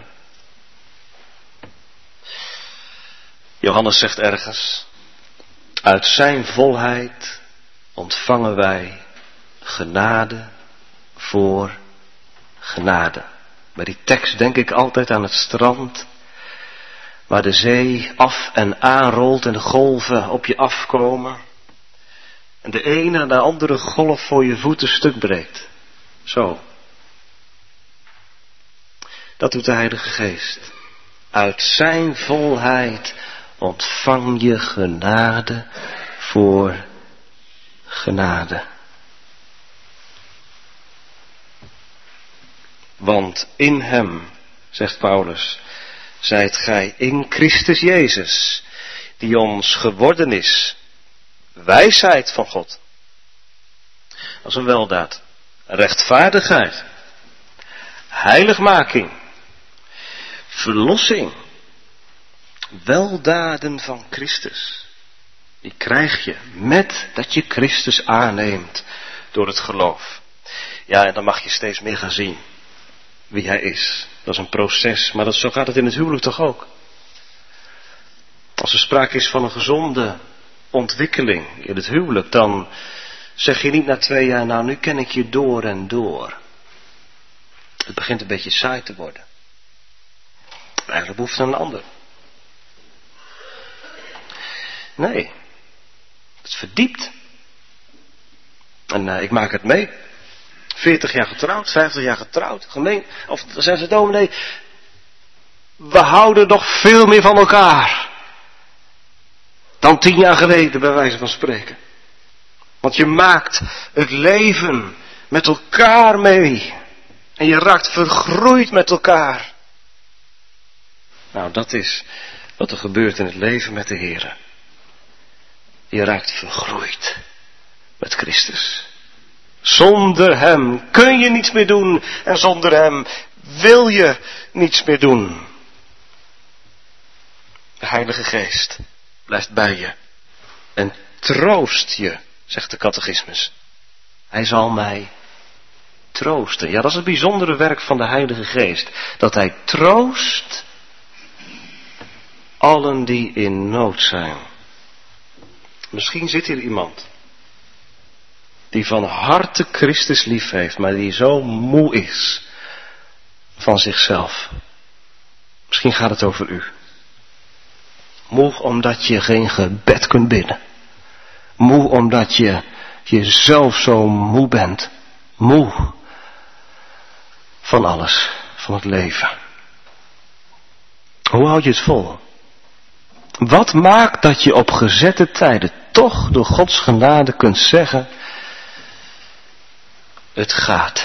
Johannes zegt ergens, uit zijn volheid ontvangen wij genade voor genade. Bij die tekst denk ik altijd aan het strand, waar de zee af en aan rolt en de golven op je afkomen. En de ene en de andere golf voor je voeten stuk breekt. Zo. Dat doet de Heilige Geest. Uit zijn volheid ontvang je genade voor genade. Want in hem, zegt Paulus, zijt gij in Christus Jezus, die ons geworden is, wijsheid van God. Dat is een weldaad, rechtvaardigheid, heiligmaking, verlossing, weldaden van Christus. Die krijg je met dat je Christus aanneemt door het geloof. Ja, en dan mag je steeds meer gaan zien wie hij is. Dat is een proces, maar dat, zo gaat het in het huwelijk toch ook. Als er sprake is van een gezonde ontwikkeling in het huwelijk, dan zeg je niet na twee jaar, nou nu ken ik je door en door. Het begint een beetje saai te worden. Eigenlijk behoeft het aan een ander. Nee, het verdiept. En uh, ik maak het mee. veertig jaar getrouwd, vijftig jaar getrouwd. Gemeen, of dan zeggen ze, dominee, we houden nog veel meer van elkaar dan tien jaar geleden, bij wijze van spreken. Want je maakt het leven met elkaar mee. En je raakt vergroeid met elkaar. Nou, dat is wat er gebeurt in het leven met de Heer. Je raakt vergroeid met Christus. Zonder hem kun je niets meer doen. En zonder hem wil je niets meer doen. De Heilige Geest blijft bij je. En troost je, zegt de catechismus. Hij zal mij troosten. Ja, dat is het bijzondere werk van de Heilige Geest. Dat hij troost allen die in nood zijn. Misschien zit hier iemand die van harte Christus lief heeft, maar die zo moe is van zichzelf. Misschien gaat het over u. Moe omdat je geen gebed kunt bidden. Moe omdat je jezelf zo moe bent. Moe van alles, van het leven. Hoe houd je het vol? Wat maakt dat je op gezette tijden toch door Gods genade kunt zeggen, het gaat.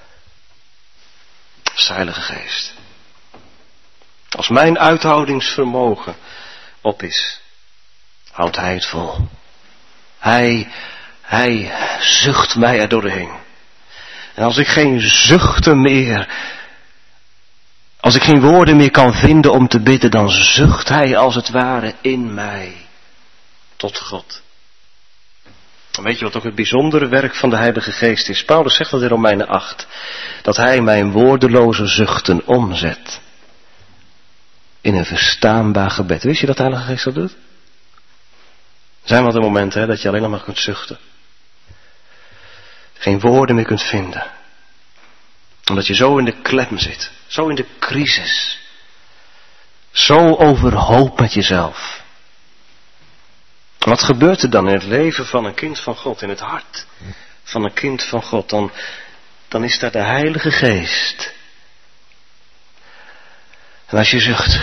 Dat is de Heilige Geest. Als mijn uithoudingsvermogen op is, houdt hij het vol. Hij, hij zucht mij er doorheen. En als ik geen zuchten meer, als ik geen woorden meer kan vinden om te bidden, dan zucht hij als het ware in mij tot God. En weet je wat ook het bijzondere werk van de Heilige Geest is? Paulus zegt dat in Romeinen acht. Dat hij mijn woordeloze zuchten omzet in een verstaanbaar gebed. Wist je dat de Heilige Geest dat doet? Er zijn wel de momenten hè, dat je alleen nog maar kunt zuchten. Geen woorden meer kunt vinden. Omdat je zo in de klem zit. Zo in de crisis. Zo overhoop met jezelf. Wat gebeurt er dan in het leven van een kind van God, in het hart van een kind van God? Dan, dan is daar de Heilige Geest. En als je zucht,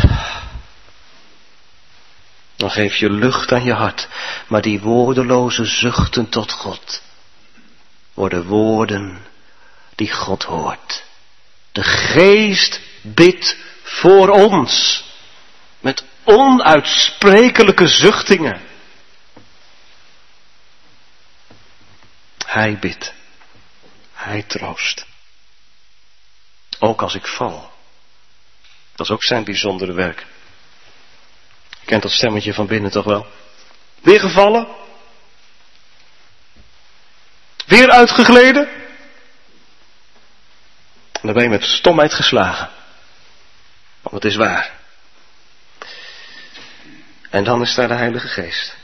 dan geef je lucht aan je hart. Maar die woordeloze zuchten tot God worden woorden die God hoort. De Geest bidt voor ons met onuitsprekelijke zuchtingen. Hij bidt. Hij troost. Ook als ik val. Dat is ook zijn bijzondere werk. Je kent dat stemmetje van binnen toch wel? Weer gevallen? Weer uitgegleden? En dan ben je met stomheid geslagen. Want het is waar. En dan is daar de Heilige Geest.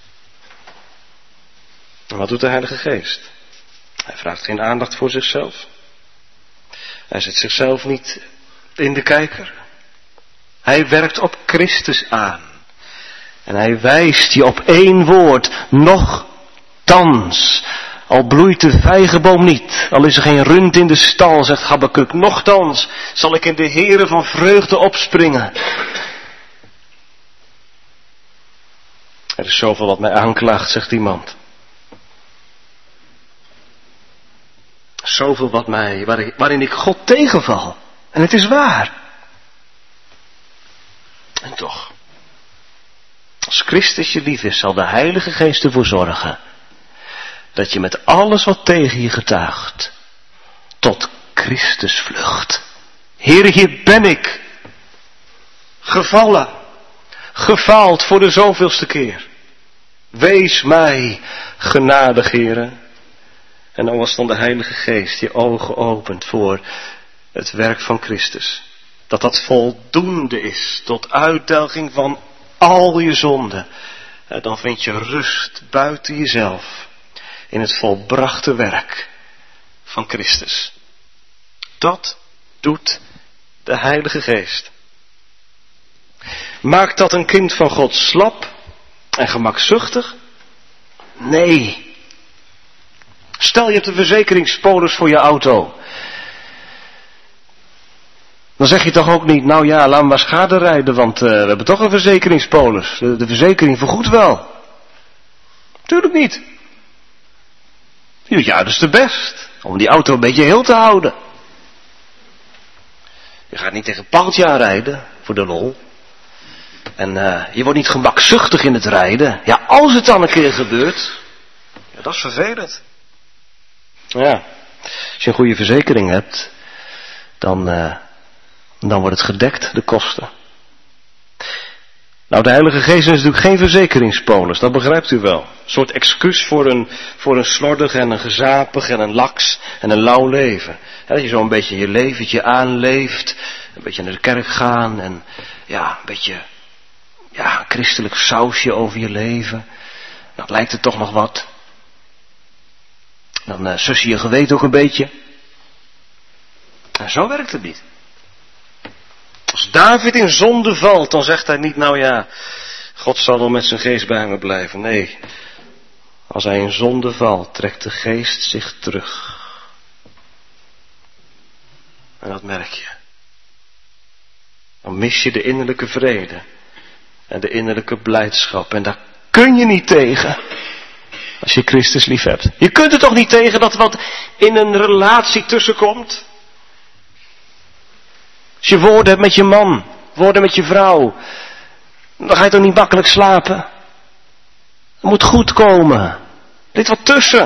En wat doet de Heilige Geest? Hij vraagt geen aandacht voor zichzelf. Hij zet zichzelf niet in de kijker. Hij werkt op Christus aan. En hij wijst je op één woord. Nochtans. Al bloeit de vijgenboom niet. Al is er geen rund in de stal, zegt Habakuk. Nochtans zal ik in de Heere van vreugde opspringen. Er is zoveel wat mij aanklaagt, zegt iemand. Zoveel wat mij, waarin, waarin ik God tegenval. En het is waar. En toch. Als Christus je lief is, zal de Heilige Geest ervoor zorgen dat je met alles wat tegen je getuigt tot Christus vlucht. Heere, hier ben ik. Gevallen. Gefaald voor de zoveelste keer. Wees mij genadig, Heere. En dan was dan de Heilige Geest je ogen opent voor het werk van Christus. Dat dat voldoende is tot uitdelging van al je zonden. En dan vind je rust buiten jezelf in het volbrachte werk van Christus. Dat doet de Heilige Geest. Maakt dat een kind van God slap en gemakzuchtig? Nee. Stel je hebt een verzekeringspolis voor je auto. Dan zeg je toch ook niet, nou ja, laat me maar schade rijden, want uh, we hebben toch een verzekeringspolis. De, de verzekering vergoedt wel. Tuurlijk niet. Je doet je uiterste best om die auto een beetje heel te houden. Je gaat niet tegen paaltje aanrijden voor de lol. En uh, je wordt niet gemakzuchtig in het rijden. Ja, als het dan een keer gebeurt, ja, dat is vervelend. Ja, als je een goede verzekering hebt, dan, uh, dan wordt het gedekt, de kosten. Nou, de Heilige Geest is natuurlijk geen verzekeringspolis, dat begrijpt u wel. Een soort excuus voor een, voor een slordig en een gezapig en een laks en een lauw leven. Ja, dat je zo een beetje je leventje aanleeft, een beetje naar de kerk gaan en ja, een beetje ja, een christelijk sausje over je leven. Dat lijkt er toch nog wat. Dan uh, sus je je geweten ook een beetje. En zo werkt het niet. Als David in zonde valt, dan zegt hij niet, nou ja, God zal wel met zijn geest bij me blijven. Nee, als hij in zonde valt, trekt de geest zich terug. En dat merk je. Dan mis je de innerlijke vrede en de innerlijke blijdschap. En daar kun je niet tegen. Als je Christus lief hebt. Je kunt er toch niet tegen dat wat in een relatie tussenkomt. Als je woorden hebt met je man, woorden met je vrouw, dan ga je toch niet makkelijk slapen. Het moet goed komen. Er ligt wat tussen.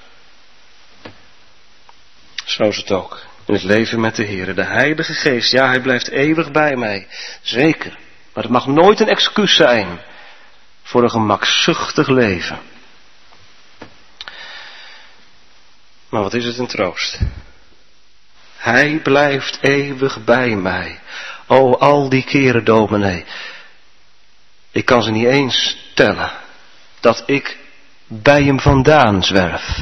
Zo is het ook in het leven met de Heer. De Heilige Geest, ja, hij blijft eeuwig bij mij. Zeker. Maar het mag nooit een excuus zijn voor een gemakzuchtig leven. Maar wat is het een troost. Hij blijft eeuwig bij mij. O, al die keren, dominee. Ik kan ze niet eens tellen. Dat ik bij hem vandaan zwerf.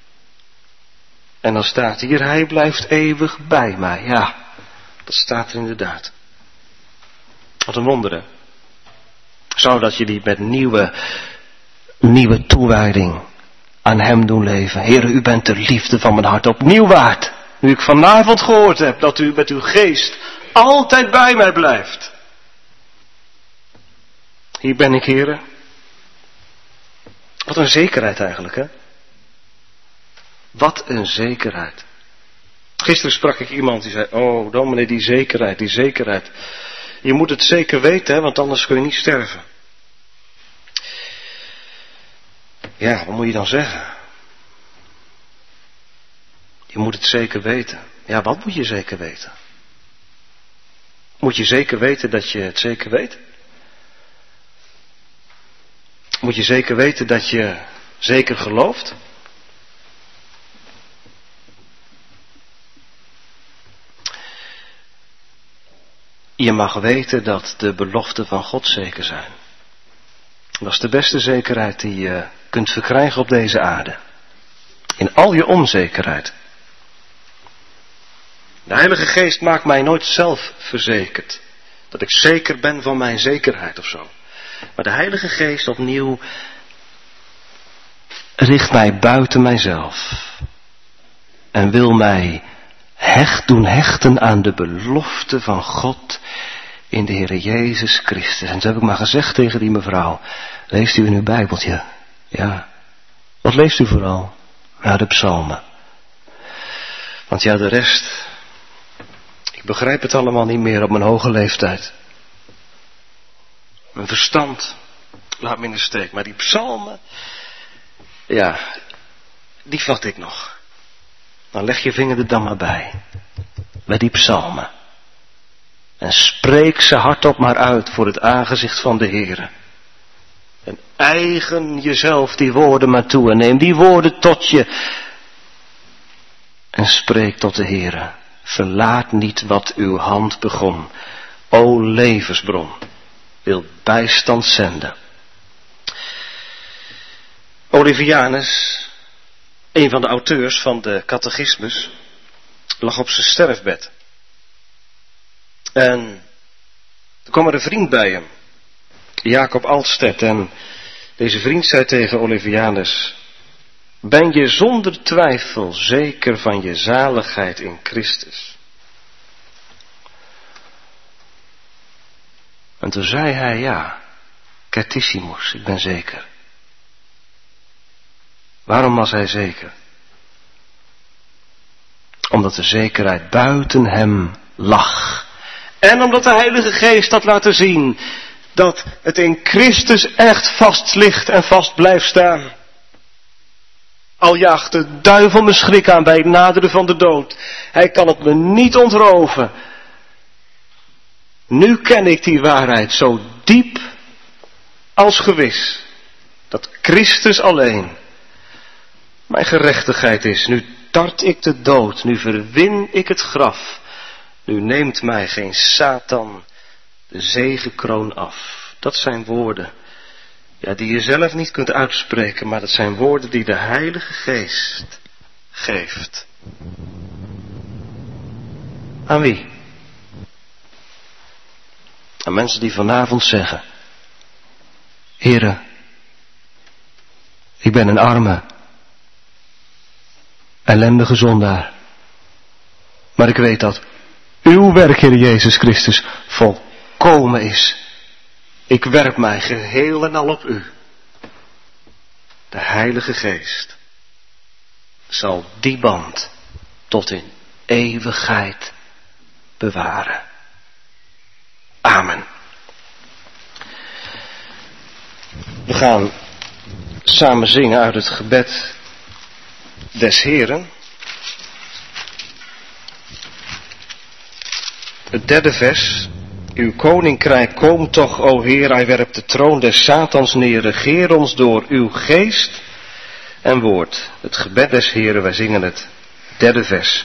En dan staat hier, hij blijft eeuwig bij mij. Ja, dat staat er inderdaad. Wat een wonder, hè? Zou dat je die met nieuwe, nieuwe toewijding aan hem doen leven. Heere, u bent de liefde van mijn hart opnieuw waard. Nu ik vanavond gehoord heb dat u met uw geest altijd bij mij blijft. Hier ben ik, Heere. Wat een zekerheid eigenlijk, hè? Wat een zekerheid. Gisteren sprak ik iemand die zei, oh dominee, die zekerheid, die zekerheid. Je moet het zeker weten, hè, want anders kun je niet sterven. Ja, wat moet je dan zeggen? Je moet het zeker weten. Ja, wat moet je zeker weten? Moet je zeker weten dat je het zeker weet? Moet je zeker weten dat je zeker gelooft? Je mag weten dat de beloften van God zeker zijn. Dat is de beste zekerheid die je kunt verkrijgen op deze aarde. In al je onzekerheid. De Heilige Geest maakt mij nooit zelf verzekerd. Dat ik zeker ben van mijn zekerheid of zo. Maar de Heilige Geest opnieuw richt mij buiten mijzelf. En wil mij hecht doen hechten aan de belofte van God in de Heer Jezus Christus. En toen heb ik maar gezegd tegen die mevrouw, leest u in uw Bijbeltje? Ja. Wat leest u vooral? Ja, de psalmen. Want ja, de rest, ik begrijp het allemaal niet meer op mijn hoge leeftijd. Mijn verstand laat me in de steek. Maar die psalmen, ja, die vat ik nog. Dan leg je vinger er dan maar bij. Bij die psalmen. En spreek ze hardop maar uit voor het aangezicht van de Heere. En eigen jezelf die woorden maar toe en neem die woorden tot je. En spreek tot de Heere. Verlaat niet wat uw hand begon. O levensbron, wil bijstand zenden. Olivianus, een van de auteurs van de catechismus, lag op zijn sterfbed. En er kwam er een vriend bij hem, Jacob Altstedt, en deze vriend zei tegen Olivianus: ben je zonder twijfel zeker van je zaligheid in Christus? En toen zei hij: ja, certissimus, ik ben zeker. Waarom was hij zeker? Omdat de zekerheid buiten hem lag. En omdat de Heilige Geest had laten zien dat het in Christus echt vast ligt en vast blijft staan. Al jaagt de duivel me schrik aan bij het naderen van de dood. Hij kan het me niet ontroven. Nu ken ik die waarheid zo diep als gewis. Dat Christus alleen mijn gerechtigheid is. Nu tart ik de dood. Nu verwin ik het graf. Nu neemt mij geen Satan de zegekroon af. Dat zijn woorden, ja, die je zelf niet kunt uitspreken, maar dat zijn woorden die de Heilige Geest geeft. Aan wie? Aan mensen die vanavond zeggen: Heere, ik ben een arme, ellendige zondaar. Maar ik weet dat uw werk, Heer Jezus Christus, volkomen is. Ik werp mij geheel en al op u. De Heilige Geest zal die band tot in eeuwigheid bewaren. Amen. We gaan samen zingen uit het gebed des Heeren. Het derde vers. Uw koninkrijk komt toch, o Heer, hij werpt de troon des Satans neer, regeer ons door uw geest en woord. Het gebed des Heeren, wij zingen het derde vers.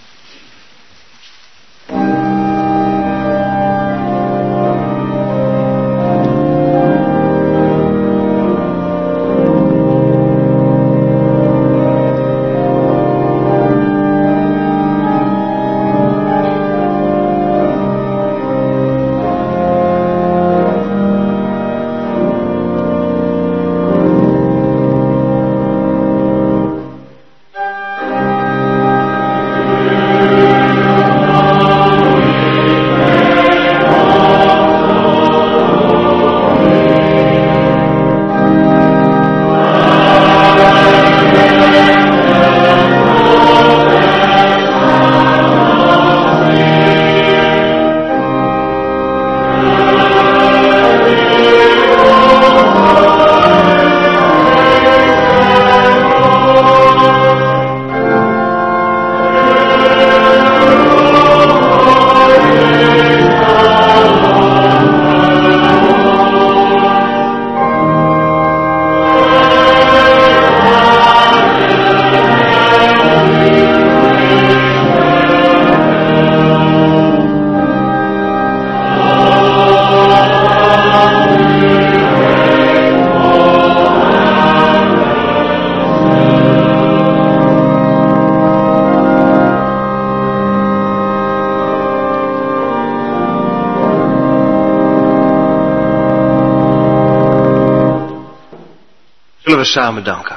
Zullen we samen danken.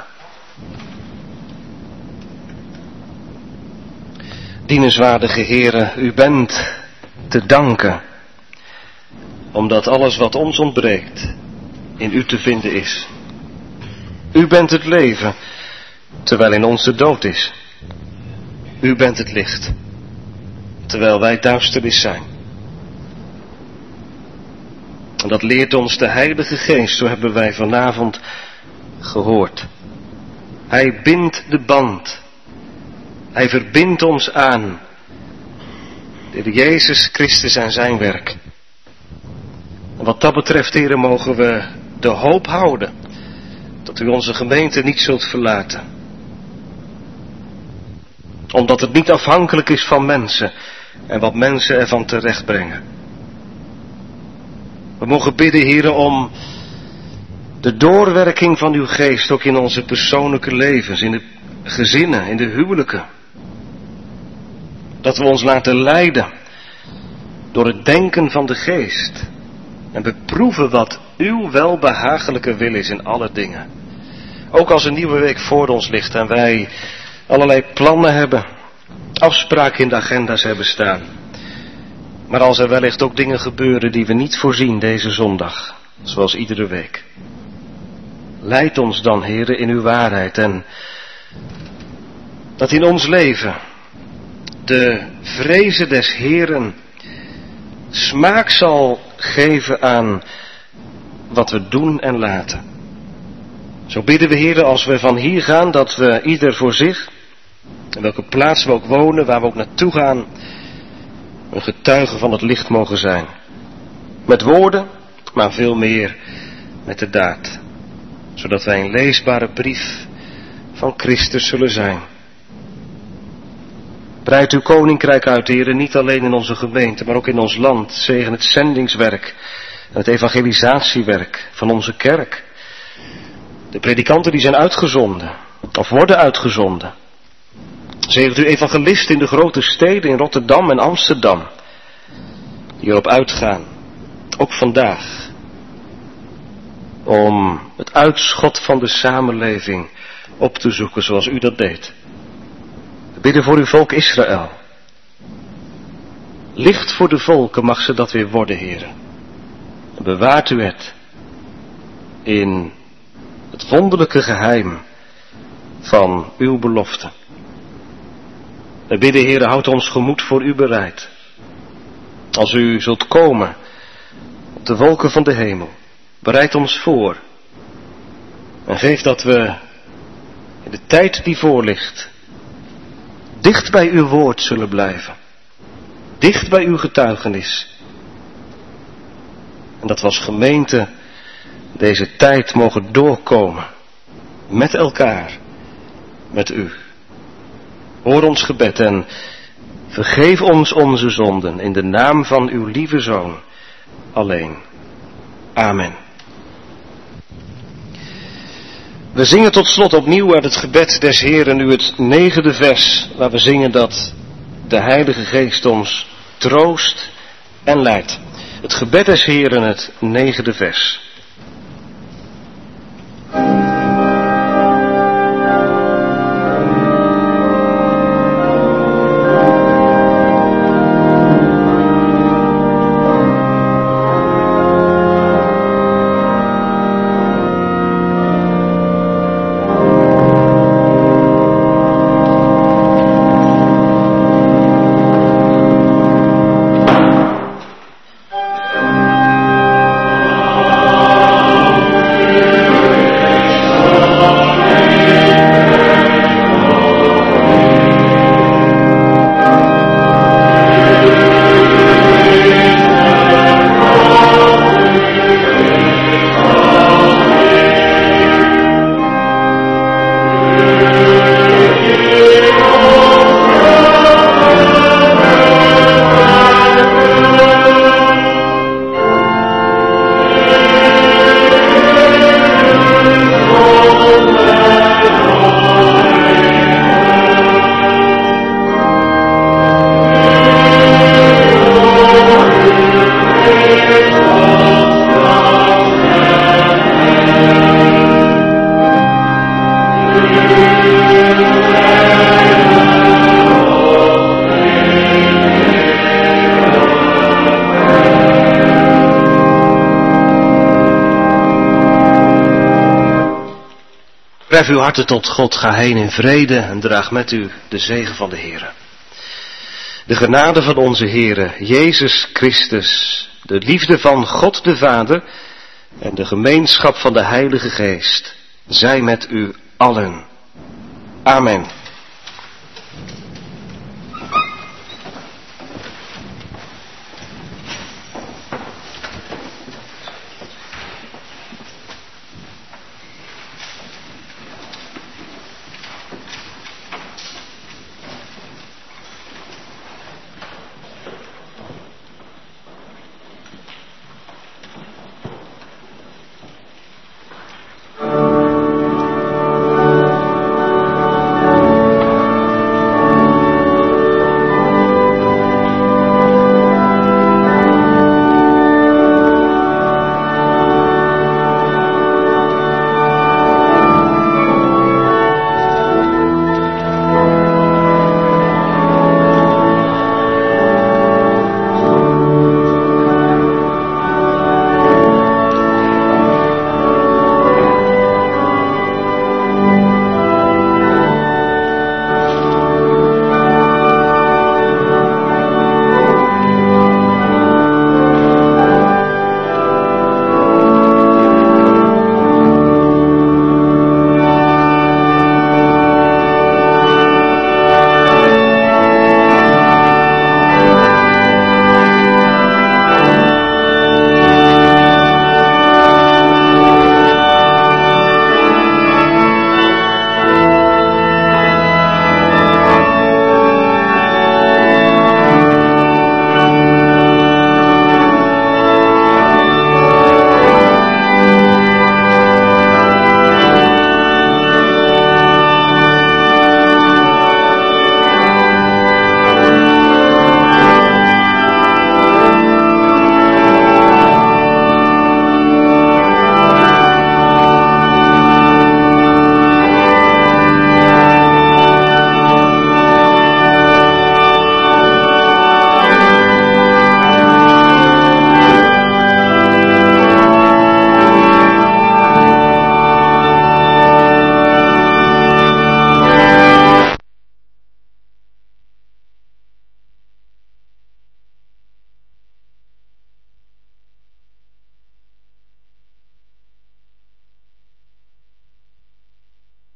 Dienenswaardige Heere, u bent te danken, omdat alles wat ons ontbreekt in u te vinden is. U bent het leven, terwijl in ons de dood is. U bent het licht, terwijl wij duisternis zijn. En dat leert ons de Heilige Geest, zo hebben wij vanavond gehoord. Hij bindt de band. Hij verbindt ons aan. De Jezus Christus en zijn werk. En wat dat betreft, heren, mogen we de hoop houden dat u onze gemeente niet zult verlaten. Omdat het niet afhankelijk is van mensen en wat mensen ervan terechtbrengen. We mogen bidden, Heere, om de doorwerking van uw geest ook in onze persoonlijke levens, in de gezinnen, in de huwelijken. Dat we ons laten leiden door het denken van de geest. En beproeven wat uw welbehagelijke wil is in alle dingen. Ook als een nieuwe week voor ons ligt en wij allerlei plannen hebben, afspraken in de agenda's hebben staan. Maar als er wellicht ook dingen gebeuren die we niet voorzien deze zondag, zoals iedere week. Leid ons dan, Heere, in uw waarheid en dat in ons leven de vreze des Heeren smaak zal geven aan wat we doen en laten. Zo bidden we, Heere, als we van hier gaan, dat we ieder voor zich, in welke plaats we ook wonen, waar we ook naartoe gaan, een getuige van het licht mogen zijn. Met woorden, maar veel meer met de daad. Zodat wij een leesbare brief van Christus zullen zijn. Breid uw koninkrijk uit, Heere, niet alleen in onze gemeente, maar ook in ons land. Zegen het zendingswerk en het evangelisatiewerk van onze kerk. De predikanten die zijn uitgezonden, of worden uitgezonden. Zegent u evangelisten in de grote steden, in Rotterdam en Amsterdam, die erop uitgaan, ook vandaag, om het uitschot van de samenleving op te zoeken zoals u dat deed. We bidden voor uw volk Israël. Licht voor de volken mag ze dat weer worden, Heere. En bewaart u het in het wonderlijke geheim van uw belofte. We bidden, Heere, houd ons gemoed voor u bereid. Als u zult komen op de wolken van de hemel, bereid ons voor. En geef dat we in de tijd die voor ligt, dicht bij uw woord zullen blijven. Dicht bij uw getuigenis. En dat we als gemeente deze tijd mogen doorkomen. Met elkaar. Met u. Hoor ons gebed en vergeef ons onze zonden in de naam van uw lieve Zoon alleen. Amen. We zingen tot slot opnieuw uit het gebed des Heeren nu het negende vers, waar we zingen dat de Heilige Geest ons troost en leidt. Het gebed des Heeren, het negende vers. Verhef uw harten tot God, ga heen in vrede en draag met u de zegen van de Heere. De genade van onze Heere, Jezus Christus, de liefde van God de Vader en de gemeenschap van de Heilige Geest, zij met u allen. Amen.